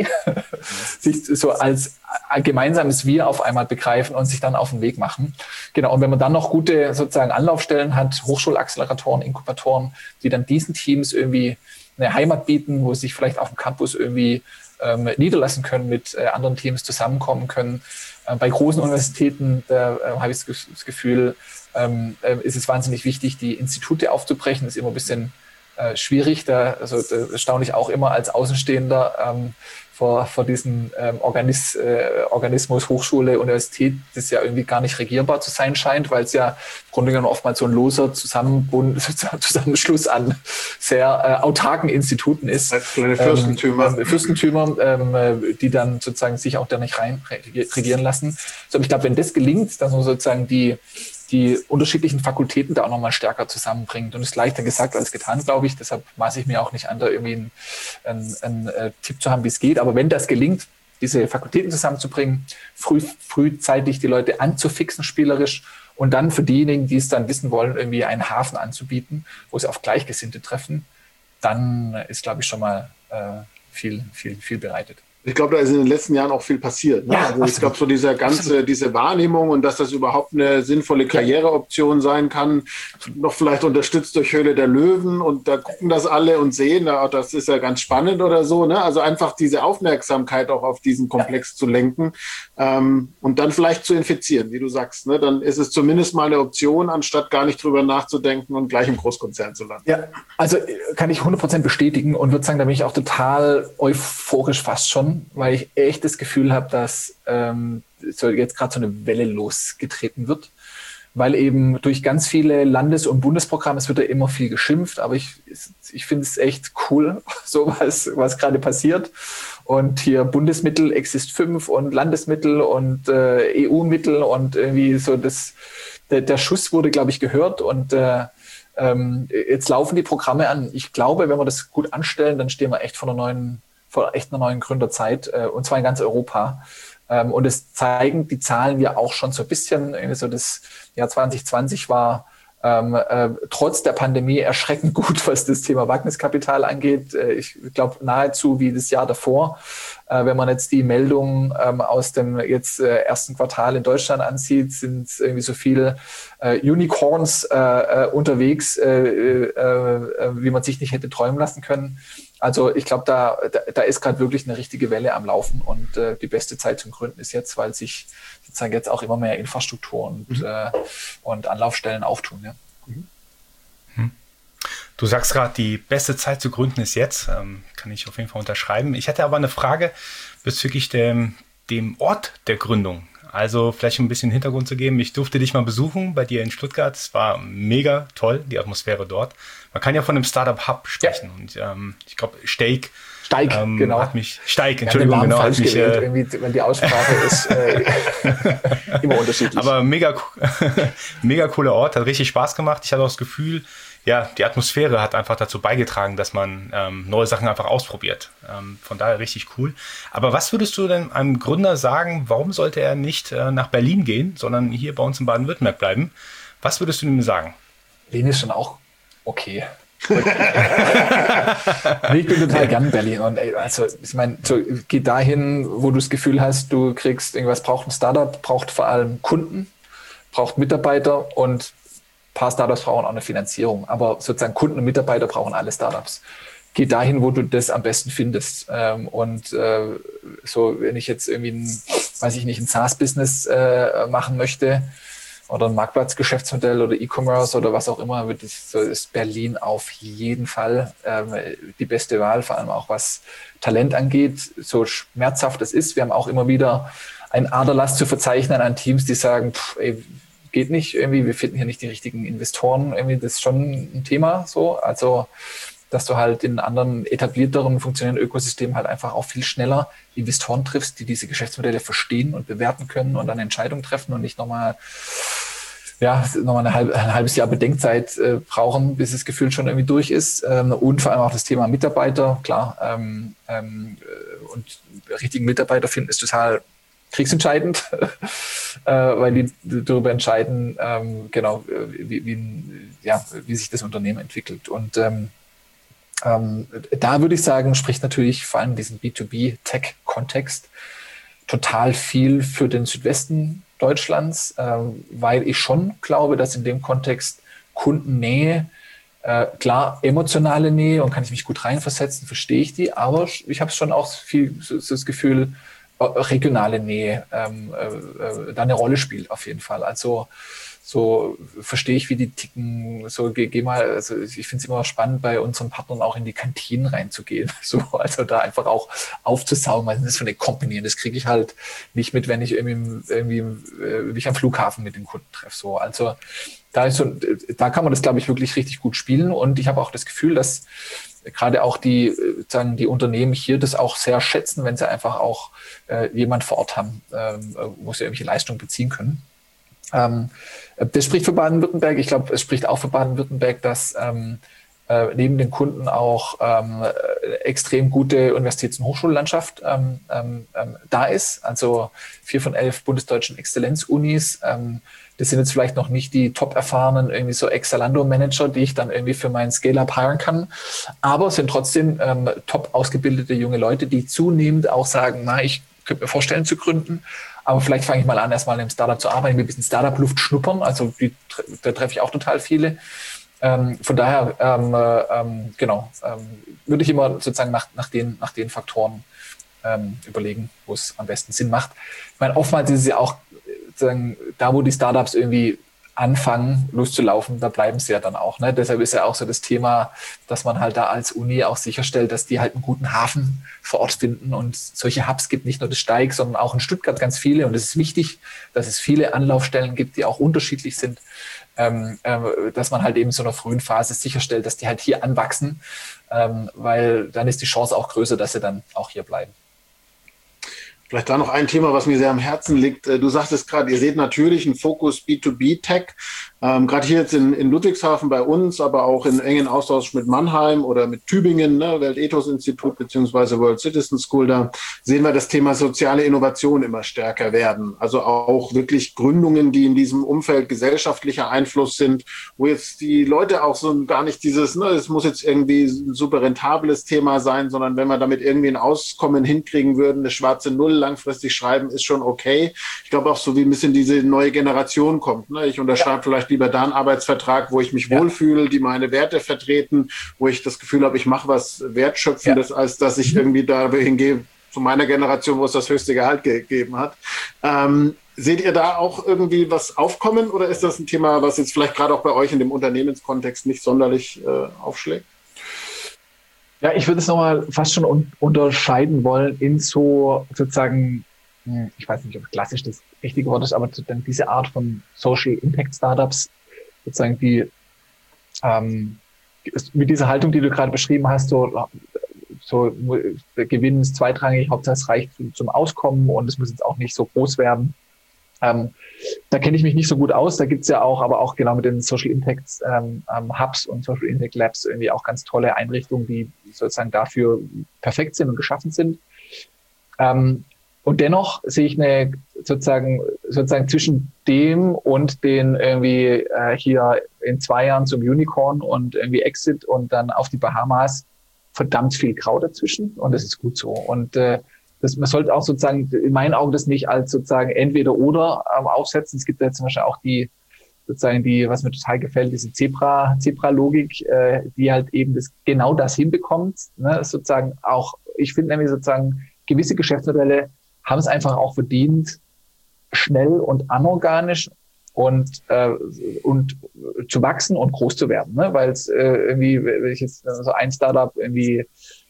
sich so als gemeinsames Wir auf einmal begreifen und sich dann auf den Weg machen. Genau. Und wenn man dann noch gute sozusagen Anlaufstellen hat, Hochschulacceleratoren, Inkubatoren, die dann diesen Teams irgendwie eine Heimat bieten, wo sie sich vielleicht auf dem Campus irgendwie ähm, niederlassen können, mit äh, anderen Teams zusammenkommen können. Äh, bei großen Universitäten, da äh, habe ich das Gefühl, ähm, äh, ist es wahnsinnig wichtig, die Institute aufzubrechen. Das ist immer ein bisschen Äh, schwierig, da, also da staune ich auch immer als Außenstehender ähm, vor, vor diesem ähm, Organis, äh, Organismus Hochschule, Universität, das ja irgendwie gar nicht regierbar zu sein scheint, weil es ja im Grunde genommen oftmals so ein loser Zusammenbund, Zusammenschluss an sehr äh, autarken Instituten ist. Als kleine Fürstentümer. Ähm, Fürstentümer, ähm, die dann sozusagen sich auch da nicht rein regieren lassen. So, ich glaube, wenn das gelingt, dass man sozusagen die die unterschiedlichen Fakultäten da auch nochmal stärker zusammenbringt. Und es ist leichter gesagt als getan, glaube ich. Deshalb maße ich mir auch nicht an, da irgendwie einen, einen, einen äh, Tipp zu haben, wie es geht. Aber wenn das gelingt, diese Fakultäten zusammenzubringen, früh, frühzeitig die Leute anzufixen, spielerisch, und dann für diejenigen, die es dann wissen wollen, irgendwie einen Hafen anzubieten, wo sie auf Gleichgesinnte treffen, dann ist, glaube ich, schon mal äh, viel, viel, viel bereitet. Ich glaube, da ist in den letzten Jahren auch viel passiert. Ne? Ja, also ich glaube, so diese ganze, diese Wahrnehmung und dass das überhaupt eine sinnvolle Karriereoption sein kann, noch vielleicht unterstützt durch Höhle der Löwen, und da gucken das alle und sehen, na, das ist ja ganz spannend oder so. Ne? Also einfach diese Aufmerksamkeit auch auf diesen Komplex ja. zu lenken ähm, und dann vielleicht zu infizieren, wie du sagst. Ne? Dann ist es zumindest mal eine Option, anstatt gar nicht drüber nachzudenken und gleich im Großkonzern zu landen. Ja, also kann ich hundert Prozent bestätigen und würde sagen, da bin ich auch total euphorisch fast schon, weil ich echt das Gefühl habe, dass ähm, so jetzt gerade so eine Welle losgetreten wird, weil eben durch ganz viele Landes- und Bundesprogramme, es wird ja immer viel geschimpft, aber ich, ich finde es echt cool, so was, was gerade passiert. Und hier Bundesmittel, Exist fünf und Landesmittel und äh, E U-Mittel und irgendwie so das, der, der Schuss wurde, glaube ich, gehört und äh, ähm, jetzt laufen die Programme an. Ich glaube, wenn wir das gut anstellen, dann stehen wir echt vor einer neuen vor echt einer neuen Gründerzeit, äh, und zwar in ganz Europa. Ähm, und es zeigen die Zahlen ja auch schon so ein bisschen. So das Jahr zwanzig zwanzig war ähm, äh, trotz der Pandemie erschreckend gut, was das Thema Wagniskapital angeht. Äh, ich glaube nahezu wie das Jahr davor. Äh, wenn man jetzt die Meldungen ähm, aus dem jetzt äh, ersten Quartal in Deutschland ansieht, sind irgendwie so viele äh, Unicorns äh, äh, unterwegs, äh, äh, wie man sich nicht hätte träumen lassen können. Also ich glaube, da, da, da ist gerade wirklich eine richtige Welle am Laufen und äh, die beste Zeit zum Gründen ist jetzt, weil sich sozusagen jetzt auch immer mehr Infrastruktur und, mhm. äh, und Anlaufstellen auftun. Ja. Mhm. Du sagst gerade, die beste Zeit zu gründen ist jetzt. Ähm, kann ich auf jeden Fall unterschreiben. Ich hatte aber eine Frage bezüglich dem, dem Ort der Gründung. Also vielleicht ein bisschen Hintergrund zu geben. Ich durfte dich mal besuchen bei dir in Stuttgart. Es war mega toll, die Atmosphäre dort. Man kann ja von einem Startup-Hub sprechen. Ja. Und ähm, ich glaube, Steig, Steig ähm, genau. hat mich, Steig, Entschuldigung, ja, genau, hat mich, gewählt, äh, irgendwie, wenn die Aussprache ist, äh, immer unterschiedlich. Aber mega, mega cooler Ort, hat richtig Spaß gemacht. Ich hatte auch das Gefühl, ja, die Atmosphäre hat einfach dazu beigetragen, dass man ähm, neue Sachen einfach ausprobiert. Ähm, von daher richtig cool. Aber was würdest du denn einem Gründer sagen, warum sollte er nicht äh, nach Berlin gehen, sondern hier bei uns in Baden-Württemberg bleiben? Was würdest du ihm sagen? Berlin ist schon auch okay. Ich bin total gern in Berlin. Und ey, also ich meine, so, geh dahin, wo du das Gefühl hast, du kriegst irgendwas, braucht ein Startup, braucht vor allem Kunden, braucht Mitarbeiter und ein paar Startups brauchen auch eine Finanzierung. Aber sozusagen Kunden und Mitarbeiter brauchen alle Startups. geh dahin, wo du das am besten findest. Ähm, und äh, so, wenn ich jetzt irgendwie ein, weiß ich nicht, ein SaaS-Business äh, machen möchte oder ein Marktplatzgeschäftsmodell oder E-Commerce oder was auch immer, wird ich, so ist Berlin auf jeden Fall ähm, die beste Wahl, vor allem auch was Talent angeht, so schmerzhaft es ist. Wir haben auch immer wieder einen Aderlass zu verzeichnen an Teams, die sagen, pff, ey, geht nicht irgendwie, wir finden hier nicht die richtigen Investoren, irgendwie, das ist schon ein Thema so, also dass du halt in anderen etablierteren, funktionierenden Ökosystemen halt einfach auch viel schneller Investoren triffst, die diese Geschäftsmodelle verstehen und bewerten können und dann Entscheidungen treffen und nicht nochmal ja, nochmal ein, halb, ein halbes Jahr Bedenkzeit äh, brauchen, bis das Gefühl schon irgendwie durch ist. Ähm, und vor allem auch das Thema Mitarbeiter, klar. Ähm, ähm, und richtigen Mitarbeiter finden ist total kriegsentscheidend, äh, weil die darüber entscheiden, ähm, genau, wie, wie, ja, wie sich das Unternehmen entwickelt. Und ähm, ähm, da würde ich sagen, spricht natürlich vor allem diesen B zwei B-Tech-Kontext total viel für den Südwesten Deutschlands, ähm, weil ich schon glaube, dass in dem Kontext Kundennähe, äh, klar emotionale Nähe und kann ich mich gut reinversetzen, verstehe ich die, aber ich habe schon auch viel so, so das Gefühl, äh, regionale Nähe ähm, äh, da eine Rolle spielt auf jeden Fall. Also so verstehe ich, wie die ticken. So geh, geh mal, also ich finde es immer spannend, bei unseren Partnern auch in die Kantinen reinzugehen. So, also da einfach auch aufzusaugen, was ist das für eine Company? Und das kriege ich halt nicht mit, wenn ich irgendwie, irgendwie wie ich am Flughafen mit den Kunden treffe. So, also da ist so, da kann man das, glaube ich, wirklich richtig gut spielen. Und ich habe auch das Gefühl, dass gerade auch die, sagen die Unternehmen hier das auch sehr schätzen, wenn sie einfach auch äh, jemand vor Ort haben, ähm, wo sie irgendwelche Leistungen beziehen können. Ähm, das spricht für Baden-Württemberg. Ich glaube, es spricht auch für Baden-Württemberg, dass ähm, äh, neben den Kunden auch ähm, extrem gute Universitäts- und Hochschullandschaft ähm, ähm, da ist. Also vier von elf bundesdeutschen Exzellenz-Unis. Ähm, das sind jetzt vielleicht noch nicht die top erfahrenen irgendwie so Ex-Zalando-Manager, die ich dann irgendwie für meinen Scale-Up hiren kann. Aber es sind trotzdem ähm, top ausgebildete junge Leute, die zunehmend auch sagen, na, ich könnte mir vorstellen zu gründen. Aber vielleicht fange ich mal an, erstmal in einem Startup zu arbeiten, mir ein bisschen Startup-Luft schnuppern. Also die, da treffe ich auch total viele. Ähm, von daher, ähm, ähm, genau, ähm, würde ich immer sozusagen nach, nach, den, nach den Faktoren ähm, überlegen, wo es am besten Sinn macht. Ich meine, oftmals ist es ja auch, sozusagen, da wo die Startups irgendwie anfangen, loszulaufen, da bleiben sie ja dann auch. Ne? Deshalb ist ja auch so das Thema, dass man halt da als Uni auch sicherstellt, dass die halt einen guten Hafen vor Ort finden und solche Hubs gibt, nicht nur das Steig, sondern auch in Stuttgart ganz viele. Und es ist wichtig, dass es viele Anlaufstellen gibt, die auch unterschiedlich sind, ähm, äh, dass man halt eben in so einer frühen Phase sicherstellt, dass die halt hier anwachsen, ähm, weil dann ist die Chance auch größer, dass sie dann auch hier bleiben. Vielleicht da noch ein Thema, was mir sehr am Herzen liegt. Du sagtest gerade, ihr seht natürlich einen Fokus B zwei B-Tech. Ähm, gerade hier jetzt in, in Ludwigshafen bei uns, aber auch in engen Austausch mit Mannheim oder mit Tübingen, ne, Weltethos-Institut beziehungsweise World Citizen School, da sehen wir das Thema soziale Innovation immer stärker werden. Also auch wirklich Gründungen, die in diesem Umfeld gesellschaftlicher Einfluss sind, wo jetzt die Leute auch so gar nicht dieses, ne, es muss jetzt irgendwie ein super rentables Thema sein, sondern wenn wir damit irgendwie ein Auskommen hinkriegen würden, eine schwarze Null langfristig schreiben, ist schon okay. Ich glaube auch so, wie ein bisschen diese neue Generation kommt. Ne? Ich unterschreibe ja. vielleicht lieber da einen Arbeitsvertrag, wo ich mich ja. wohlfühle, die meine Werte vertreten, wo ich das Gefühl habe, ich mache was Wertschöpfendes, ja. als dass ich irgendwie da hingehe, zu meiner Generation, wo es das höchste Gehalt gegeben hat. Ähm, seht ihr da auch irgendwie was aufkommen oder ist das ein Thema, was jetzt vielleicht gerade auch bei euch in dem Unternehmenskontext nicht sonderlich äh, aufschlägt? Ja, ich würde es nochmal fast schon un- unterscheiden wollen in so sozusagen, ich weiß nicht, ob klassisch das richtige Wort ist, aber sozusagen diese Art von Social Impact Startups, sozusagen die ähm, mit dieser Haltung, die du gerade beschrieben hast, so, so Gewinn ist zweitrangig, Hauptsache es reicht zum Auskommen und es muss jetzt auch nicht so groß werden. Ähm, da kenne ich mich nicht so gut aus. Da gibt's ja auch, aber auch genau mit den Social Impact ähm, Hubs und Social Impact Labs irgendwie auch ganz tolle Einrichtungen, die sozusagen dafür perfekt sind und geschaffen sind. Ähm, und dennoch sehe ich eine sozusagen sozusagen zwischen dem und den irgendwie äh, hier in zwei Jahren zum Unicorn und irgendwie Exit und dann auf die Bahamas verdammt viel Grau dazwischen und das ist gut so. Und äh, Das, man sollte auch sozusagen in meinen Augen das nicht als sozusagen entweder oder ähm, aufsetzen. Es gibt ja zum Beispiel auch die sozusagen die, was mir total gefällt, diese Zebra, Zebra-Logik, äh, die halt eben das, genau das hinbekommt, ne, sozusagen auch, ich finde nämlich sozusagen, gewisse Geschäftsmodelle haben es einfach auch verdient, schnell und anorganisch und, äh, und zu wachsen und groß zu werden, ne, weil es äh, irgendwie, wenn ich jetzt so ein Startup irgendwie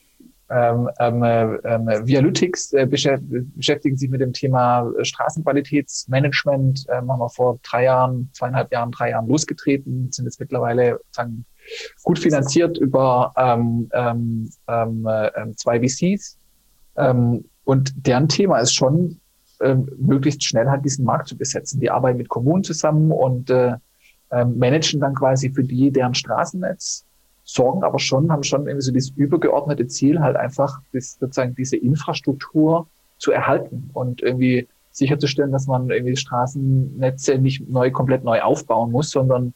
Ähm, ähm, ähm, Vialytics äh, beschäftigen sich mit dem Thema Straßenqualitätsmanagement, ähm, haben wir vor drei Jahren, zweieinhalb Jahren, drei Jahren losgetreten, sind jetzt mittlerweile sagen, gut finanziert über ähm, ähm, ähm, zwei V Cs. Ähm, und deren Thema ist schon, ähm, möglichst schnell halt diesen Markt zu besetzen. Die arbeiten mit Kommunen zusammen und äh, ähm, managen dann quasi für die deren Straßennetz, sorgen aber schon, haben schon irgendwie so dieses übergeordnete Ziel, halt einfach das, sozusagen diese Infrastruktur zu erhalten und irgendwie sicherzustellen, dass man irgendwie Straßennetze nicht neu, komplett neu aufbauen muss, sondern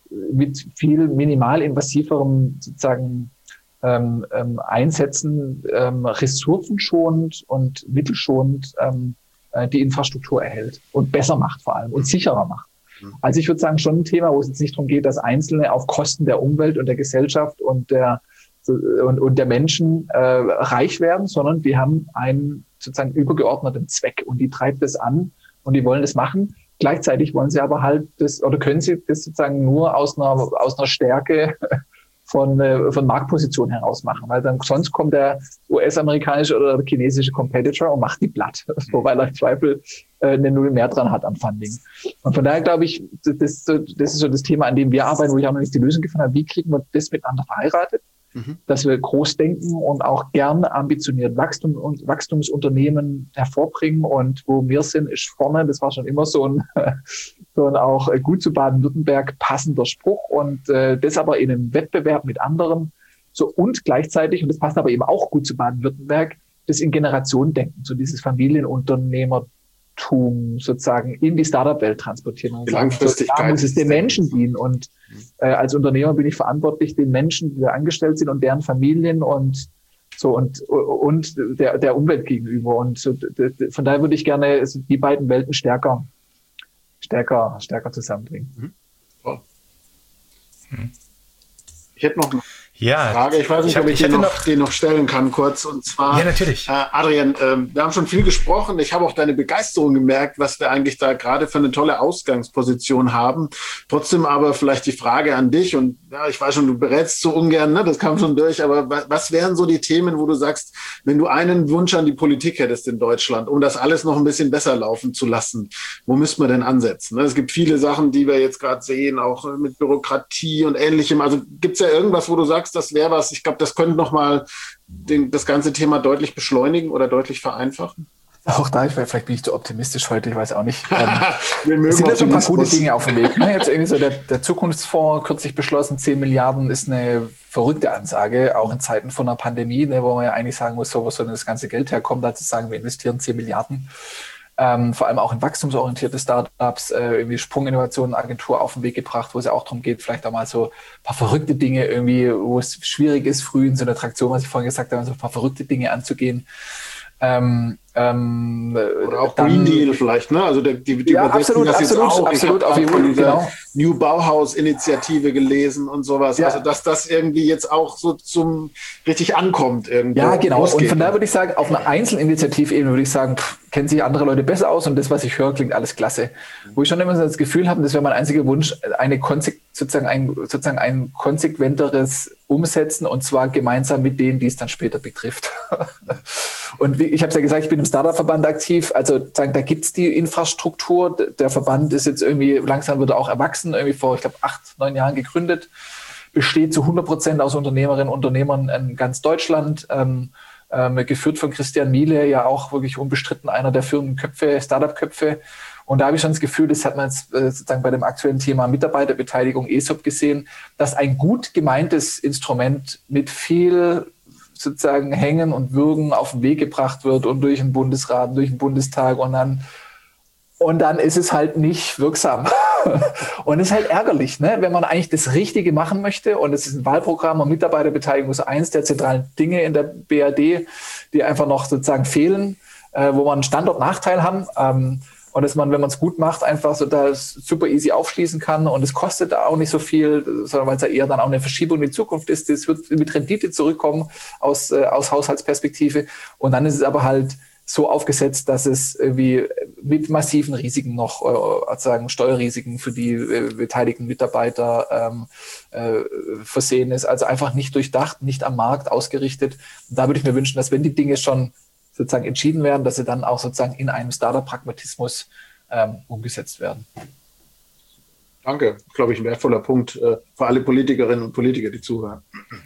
mit viel minimal invasiverem sozusagen ähm, ähm, Einsätzen ähm, ressourcenschonend und mittelschonend ähm, äh, die Infrastruktur erhält und besser macht vor allem und sicherer macht. Also ich würde sagen, schon ein Thema, wo es jetzt nicht darum geht, dass Einzelne auf Kosten der Umwelt und der Gesellschaft und der, und, und der Menschen äh, reich werden, sondern die haben einen sozusagen übergeordneten Zweck und die treibt das an und die wollen das machen. Gleichzeitig wollen sie aber halt das, oder können sie das sozusagen nur aus einer, aus einer Stärke von, äh, von Marktposition heraus machen, weil dann sonst kommt der U S-amerikanische oder der chinesische Competitor und macht die platt, so, weil er im Zweifel äh, eine Null mehr dran hat am Funding. Und von daher glaube ich, das, das ist so das Thema, an dem wir arbeiten, wo ich auch noch nicht die Lösung gefunden habe, wie kriegen wir das miteinander verheiratet, mhm. dass wir groß denken und auch gerne ambitioniert Wachstum und Wachstumsunternehmen hervorbringen und wo wir sind, ist vorne, das war schon immer so ein so ein auch gut zu Baden-Württemberg passender Spruch und äh, das aber in einem Wettbewerb mit anderen so und gleichzeitig, und das passt aber eben auch gut zu Baden-Württemberg, das in Generationen denken, so dieses Familienunternehmertum sozusagen in die Startup-Welt transportieren. Und Langfristigkeit. So, da muss es den Menschen dienen und äh, als Unternehmer bin ich verantwortlich, den Menschen, die da angestellt sind und deren Familien und so und und der der Umwelt gegenüber und so, von daher würde ich gerne die beiden Welten stärker stärker, stärker zusammenbringen. Mhm. Oh. Mhm. Ich hätte noch eine ja, Frage, ich weiß nicht, ich ob ich, ich den, noch, den noch stellen kann, kurz. Und zwar, ja, natürlich. Äh, Adrian, äh, wir haben schon viel gesprochen. Ich habe auch deine Begeisterung gemerkt, was wir eigentlich da gerade für eine tolle Ausgangsposition haben. Trotzdem aber vielleicht die Frage an dich. Und ja, ich weiß schon, du berätst so ungern, ne? Das kam schon durch. Aber was, was wären so die Themen, wo du sagst, wenn du einen Wunsch an die Politik hättest in Deutschland, um das alles noch ein bisschen besser laufen zu lassen, wo müssten wir denn ansetzen? Ne? Es gibt viele Sachen, die wir jetzt gerade sehen, auch mit Bürokratie und Ähnlichem. Also gibt es ja irgendwas, wo du sagst, das wäre was, ich glaube, das könnte nochmal das ganze Thema deutlich beschleunigen oder deutlich vereinfachen. Auch da, ich, vielleicht bin ich zu optimistisch heute, ich weiß auch nicht. Ähm, Wir mögen es sind jetzt ein paar gute Optimismus. Dinge auf dem Weg. Ne? Jetzt irgendwie so der, der Zukunftsfonds, kürzlich beschlossen, zehn Milliarden ist eine verrückte Ansage, auch in Zeiten von einer Pandemie, ne, wo man ja eigentlich sagen muss, so, wo soll denn das ganze Geld herkommen, da zu sagen, wir investieren zehn Milliarden. Ähm, vor allem auch in wachstumsorientierte Startups, äh, irgendwie Sprunginnovationen Agentur auf den Weg gebracht, wo es ja auch darum geht, vielleicht auch mal so ein paar verrückte Dinge irgendwie, wo es schwierig ist, früh in so einer Traktion, was ich vorhin gesagt habe, so ein paar verrückte Dinge anzugehen. Ähm, ähm, Oder auch dann, Green Deal vielleicht, ne? Also die, die, die ja, übersetzen absolut, das absolut, jetzt auch. absolut, Ich auf habe jeden von Fall, dieser genau. New Bauhaus-Initiative gelesen und sowas. Ja. Also dass das irgendwie jetzt auch so zum richtig ankommt irgendwie. Ja, genau. Losgeht. Und von daher würde ich sagen, auf einer Einzelinitiativebene würde ich sagen, pff, kennen sich andere Leute besser aus und das, was ich höre, klingt alles klasse. Wo ich schon immer so das Gefühl habe, das wäre mein einziger Wunsch, eine konse- sozusagen ein, sozusagen ein konsequenteres Umsetzen und zwar gemeinsam mit denen, die es dann später betrifft. Und wie, ich habe es ja gesagt, ich bin im Startup-Verband aktiv, also sagen, da gibt's die Infrastruktur. Der Verband ist jetzt irgendwie, langsam wird er auch erwachsen, irgendwie vor, ich glaube, acht, neun Jahren gegründet, besteht zu hundert Prozent aus Unternehmerinnen und Unternehmern in ganz Deutschland, ähm, ähm, geführt von Christian Miele, ja auch wirklich unbestritten einer der führenden Köpfe, Startup-Köpfe. Und da habe ich schon das Gefühl, das hat man jetzt äh, sozusagen bei dem aktuellen Thema Mitarbeiterbeteiligung E S O P gesehen, dass ein gut gemeintes Instrument mit viel sozusagen Hängen und Würgen auf den Weg gebracht wird und durch den Bundesrat, durch den Bundestag und dann und dann ist es halt nicht wirksam. Und es ist halt ärgerlich, ne? Wenn man eigentlich das Richtige machen möchte und es ist ein Wahlprogramm und Mitarbeiterbeteiligung ist eins der zentralen Dinge in der B R D, die einfach noch sozusagen fehlen, äh, wo wir einen Standortnachteil haben. Ähm, und dass man, wenn man es gut macht, einfach so da super easy aufschließen kann und es kostet auch nicht so viel, sondern weil es ja eher dann auch eine Verschiebung in die Zukunft ist. Es wird mit Rendite zurückkommen aus, äh, aus Haushaltsperspektive und dann ist es aber halt so aufgesetzt, dass es irgendwie mit massiven Risiken noch, äh, sagen Steuerrisiken für die äh, beteiligten Mitarbeiter ähm, äh, versehen ist. Also einfach nicht durchdacht, nicht am Markt ausgerichtet. Und da würde ich mir wünschen, dass wenn die Dinge schon sozusagen entschieden werden, dass sie dann auch sozusagen in einem Startup-Pragmatismus ähm, umgesetzt werden. Danke, glaube ich, ein wertvoller Punkt äh, für alle Politikerinnen und Politiker, die zuhören.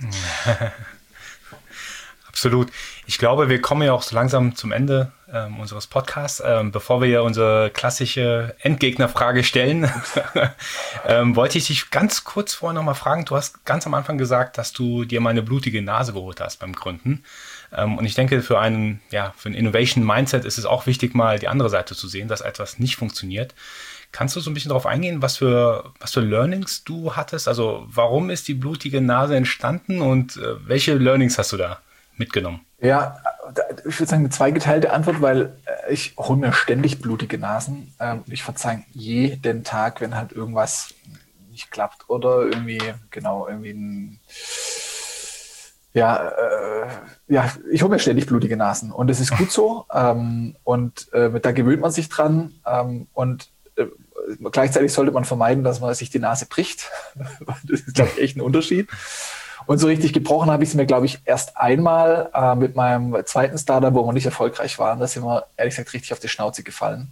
Absolut. Ich glaube, wir kommen ja auch so langsam zum Ende ähm, unseres Podcasts. Ähm, bevor wir ja unsere klassische Endgegnerfrage stellen, ähm, wollte ich dich ganz kurz vorher nochmal fragen. Du hast ganz am Anfang gesagt, dass du dir mal eine blutige Nase geholt hast beim Gründen. Ähm, und ich denke, für einen, ja, für ein Innovation-Mindset ist es auch wichtig, mal die andere Seite zu sehen, dass etwas nicht funktioniert. Kannst du so ein bisschen darauf eingehen, was für, was für Learnings du hattest? Also warum ist die blutige Nase entstanden und äh, welche Learnings hast du da mitgenommen? Ja, ich würde sagen, eine zweigeteilte Antwort, weil ich hole mir ständig blutige Nasen. Ich verzeihe jeden Tag, wenn halt irgendwas nicht klappt oder irgendwie, genau, irgendwie ein, ja, äh, ja, ich hole mir ständig blutige Nasen und es ist gut so ähm, und äh, da gewöhnt man sich dran ähm, und äh, gleichzeitig sollte man vermeiden, dass man sich die Nase bricht. Das ist, glaube ich, echt ein Unterschied. Und so richtig gebrochen habe ich es mir, glaube ich, erst einmal äh, mit meinem zweiten Startup, wo wir nicht erfolgreich waren. Da sind wir, ehrlich gesagt, richtig auf die Schnauze gefallen.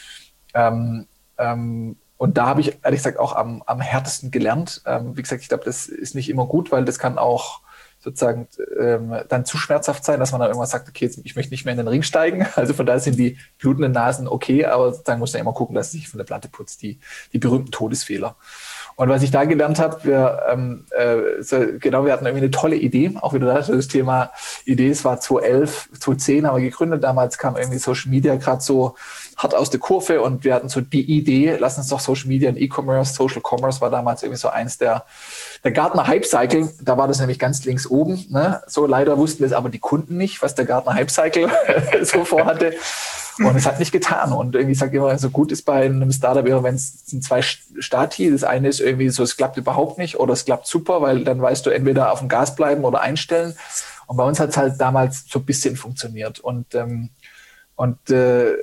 Ähm, ähm, und da habe ich, ehrlich gesagt, auch am, am härtesten gelernt. Ähm, wie gesagt, ich glaube, das ist nicht immer gut, weil das kann auch sozusagen ähm, dann zu schmerzhaft sein, dass man dann irgendwann sagt, okay, jetzt, ich möchte nicht mehr in den Ring steigen. Also von daher sind die blutenden Nasen okay, aber dann muss man immer gucken, dass es sich von der Platte putzt, die, die berühmten Todesfehler. Und was ich da gelernt habe, wir, ähm, äh, so, genau, wir hatten irgendwie eine tolle Idee, auch wieder das, das Thema Idee, es war zweitausendelf, zweitausendzehn haben wir gegründet, damals kam irgendwie Social Media gerade so hart aus der Kurve und wir hatten so die Idee, lass uns doch Social Media und E-Commerce, Social Commerce war damals irgendwie so eins der, der Gartner Hype Cycle, da war das nämlich ganz links oben, ne? So leider wussten es aber die Kunden nicht, was der Gartner Hype Cycle so vorhatte. Und es hat nicht getan. Und irgendwie, ich sage immer, so gut ist bei einem Startup immer, wenn es sind zwei Stati. Das eine ist irgendwie so, es klappt überhaupt nicht oder es klappt super, weil dann weißt du, entweder auf dem Gas bleiben oder einstellen. Und bei uns hat es halt damals so ein bisschen funktioniert. Und, ähm, und, äh,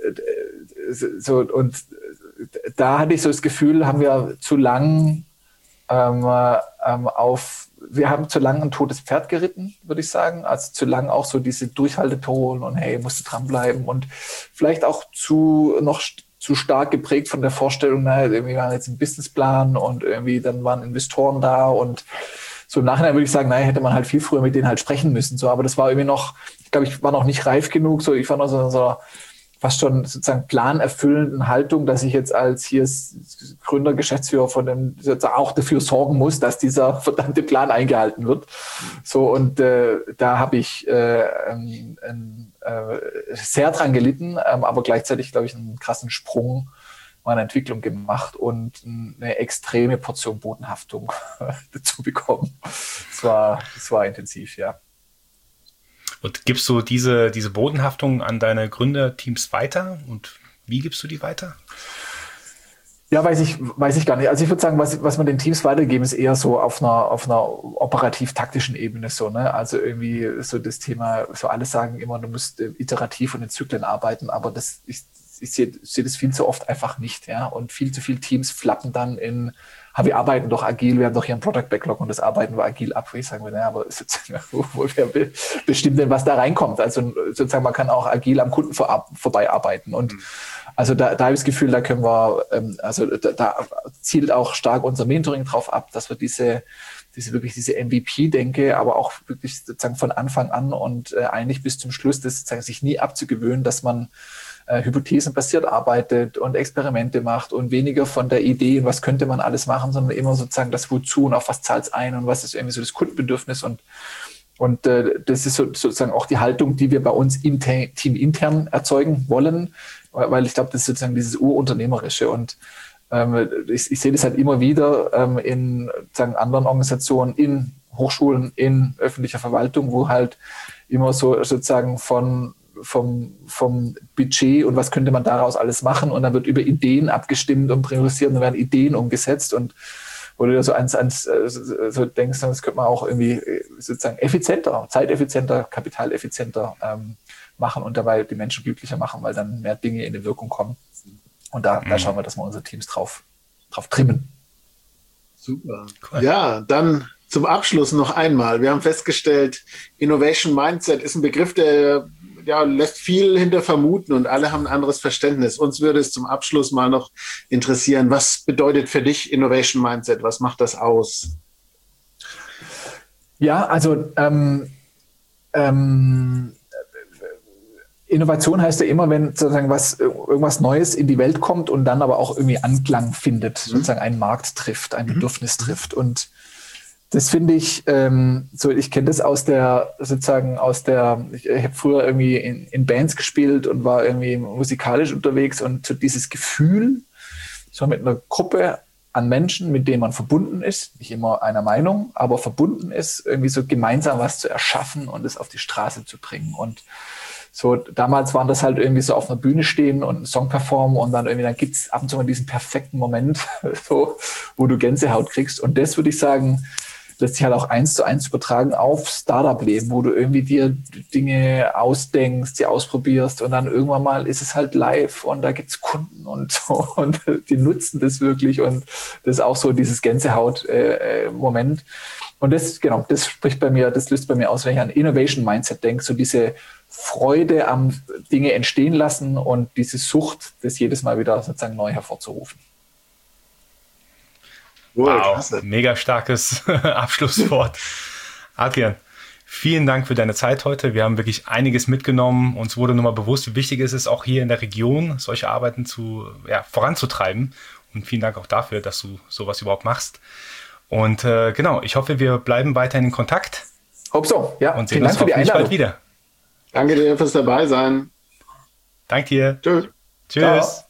so, und da hatte ich so das Gefühl, haben wir zu lang ähm, ähm, auf wir haben zu lange ein totes Pferd geritten, würde ich sagen. Also zu lange auch so diese Durchhalteton und hey, musst du dranbleiben und vielleicht auch zu noch st- zu stark geprägt von der Vorstellung, naja, irgendwie waren jetzt ein Businessplan und irgendwie dann waren Investoren da und so im Nachhinein würde ich sagen, naja, hätte man halt viel früher mit denen halt sprechen müssen. So, aber das war irgendwie noch, ich glaube, ich war noch nicht reif genug. So, ich war noch so in so einer fast schon sozusagen planerfüllenden Haltung, dass ich jetzt als hier Gründer, Geschäftsführer von dem auch dafür sorgen muss, dass dieser verdammte Plan eingehalten wird. So und äh, da habe ich äh, ähm, äh, sehr dran gelitten, ähm, aber gleichzeitig glaube ich einen krassen Sprung meiner Entwicklung gemacht und eine extreme Portion Bodenhaftung dazu bekommen. Es war, es war intensiv, ja. Und gibst du diese, diese Bodenhaftung an deine Gründerteams weiter? Und wie gibst du die weiter? Ja, weiß ich, weiß ich gar nicht. Also ich würde sagen, was, was man den Teams weitergeben, ist eher so auf einer, auf einer operativ-taktischen Ebene so, ne? Also irgendwie so das Thema, so alle sagen immer, du musst äh, iterativ und in Zyklen arbeiten, aber das, ich, ich sehe seh das viel zu oft einfach nicht, ja? Und viel zu viele Teams flappen dann in, wir arbeiten doch agil, wir haben doch hier einen Product Backlog und das arbeiten wir agil ab. Wo ich sagen würde, naja, aber sozusagen, wer bestimmt denn, was da reinkommt? Also sozusagen, man kann auch agil am Kunden vor, vorbei arbeiten. Und mhm. also da, da habe ich das Gefühl, da können wir, ähm, also da, da zielt auch stark unser Mentoring drauf ab, dass wir diese, diese wirklich diese M V P-Denke, aber auch wirklich sozusagen von Anfang an und äh, eigentlich bis zum Schluss, das sozusagen sich nie abzugewöhnen, dass man Äh, hypothesenbasiert arbeitet und Experimente macht und weniger von der Idee, was könnte man alles machen, sondern immer sozusagen das Wozu und auf was zahlt es ein und was ist irgendwie so das Kundenbedürfnis und und äh, das ist so, sozusagen auch die Haltung, die wir bei uns im Te- Team intern erzeugen wollen, weil ich glaube, das ist sozusagen dieses Urunternehmerische und ähm, ich, ich sehe das halt immer wieder ähm, in sozusagen anderen Organisationen, in Hochschulen, in öffentlicher Verwaltung, wo halt immer so sozusagen von vom, vom Budget und was könnte man daraus alles machen und dann wird über Ideen abgestimmt und priorisiert und dann werden Ideen umgesetzt und wo du so ans, ans so denkst, das könnte man auch irgendwie sozusagen effizienter, zeiteffizienter, kapitaleffizienter ähm, machen und dabei die Menschen glücklicher machen, weil dann mehr Dinge in die Wirkung kommen. Und da, mhm. da schauen wir, dass wir unsere Teams drauf, drauf trimmen. Super. Cool. Ja, dann zum Abschluss noch einmal. Wir haben festgestellt, Innovation Mindset ist ein Begriff, der ja, lässt viel hinter vermuten und alle haben ein anderes Verständnis. Uns würde es zum Abschluss mal noch interessieren, was bedeutet für dich Innovation Mindset? Was macht das aus? Ja, also ähm, ähm, Innovation heißt ja immer, wenn sozusagen was, irgendwas Neues in die Welt kommt und dann aber auch irgendwie Anklang findet, mhm. sozusagen einen Markt trifft, ein mhm. Bedürfnis trifft. Und das finde ich, ähm, so ich kenne das aus der, sozusagen aus der, ich, ich habe früher irgendwie in, in Bands gespielt und war irgendwie musikalisch unterwegs und so dieses Gefühl, so mit einer Gruppe an Menschen, mit denen man verbunden ist, nicht immer einer Meinung, aber verbunden ist, irgendwie so gemeinsam was zu erschaffen und es auf die Straße zu bringen. Und so, damals waren das halt irgendwie so auf einer Bühne stehen und einen Song performen und dann irgendwie, dann gibt's ab und zu mal diesen perfekten Moment, so, wo du Gänsehaut kriegst. Und das würde ich sagen, lässt sich halt auch eins zu eins übertragen auf Startup-Leben, wo du irgendwie dir Dinge ausdenkst, die ausprobierst und dann irgendwann mal ist es halt live und da gibt's Kunden und so und die nutzen das wirklich und das ist auch so dieses Gänsehaut-Moment. Und das, genau, das spricht bei mir, das löst bei mir aus, wenn ich an Innovation-Mindset denke, so diese Freude am Dinge entstehen lassen und diese Sucht, das jedes Mal wieder sozusagen neu hervorzurufen. Wow, klasse. Mega starkes Abschlusswort. Adrian, vielen Dank für deine Zeit heute. Wir haben wirklich einiges mitgenommen. Uns wurde nochmal bewusst, wie wichtig es ist, auch hier in der Region solche Arbeiten zu, ja, voranzutreiben. Und vielen Dank auch dafür, dass du sowas überhaupt machst. Und äh, genau, ich hoffe, wir bleiben weiterhin in Kontakt. Hope so, ja. Und sehen uns hoffentlich bald wieder. Danke dir fürs Dabeisein. Danke dir. Tschüss. Tschüss. Ciao.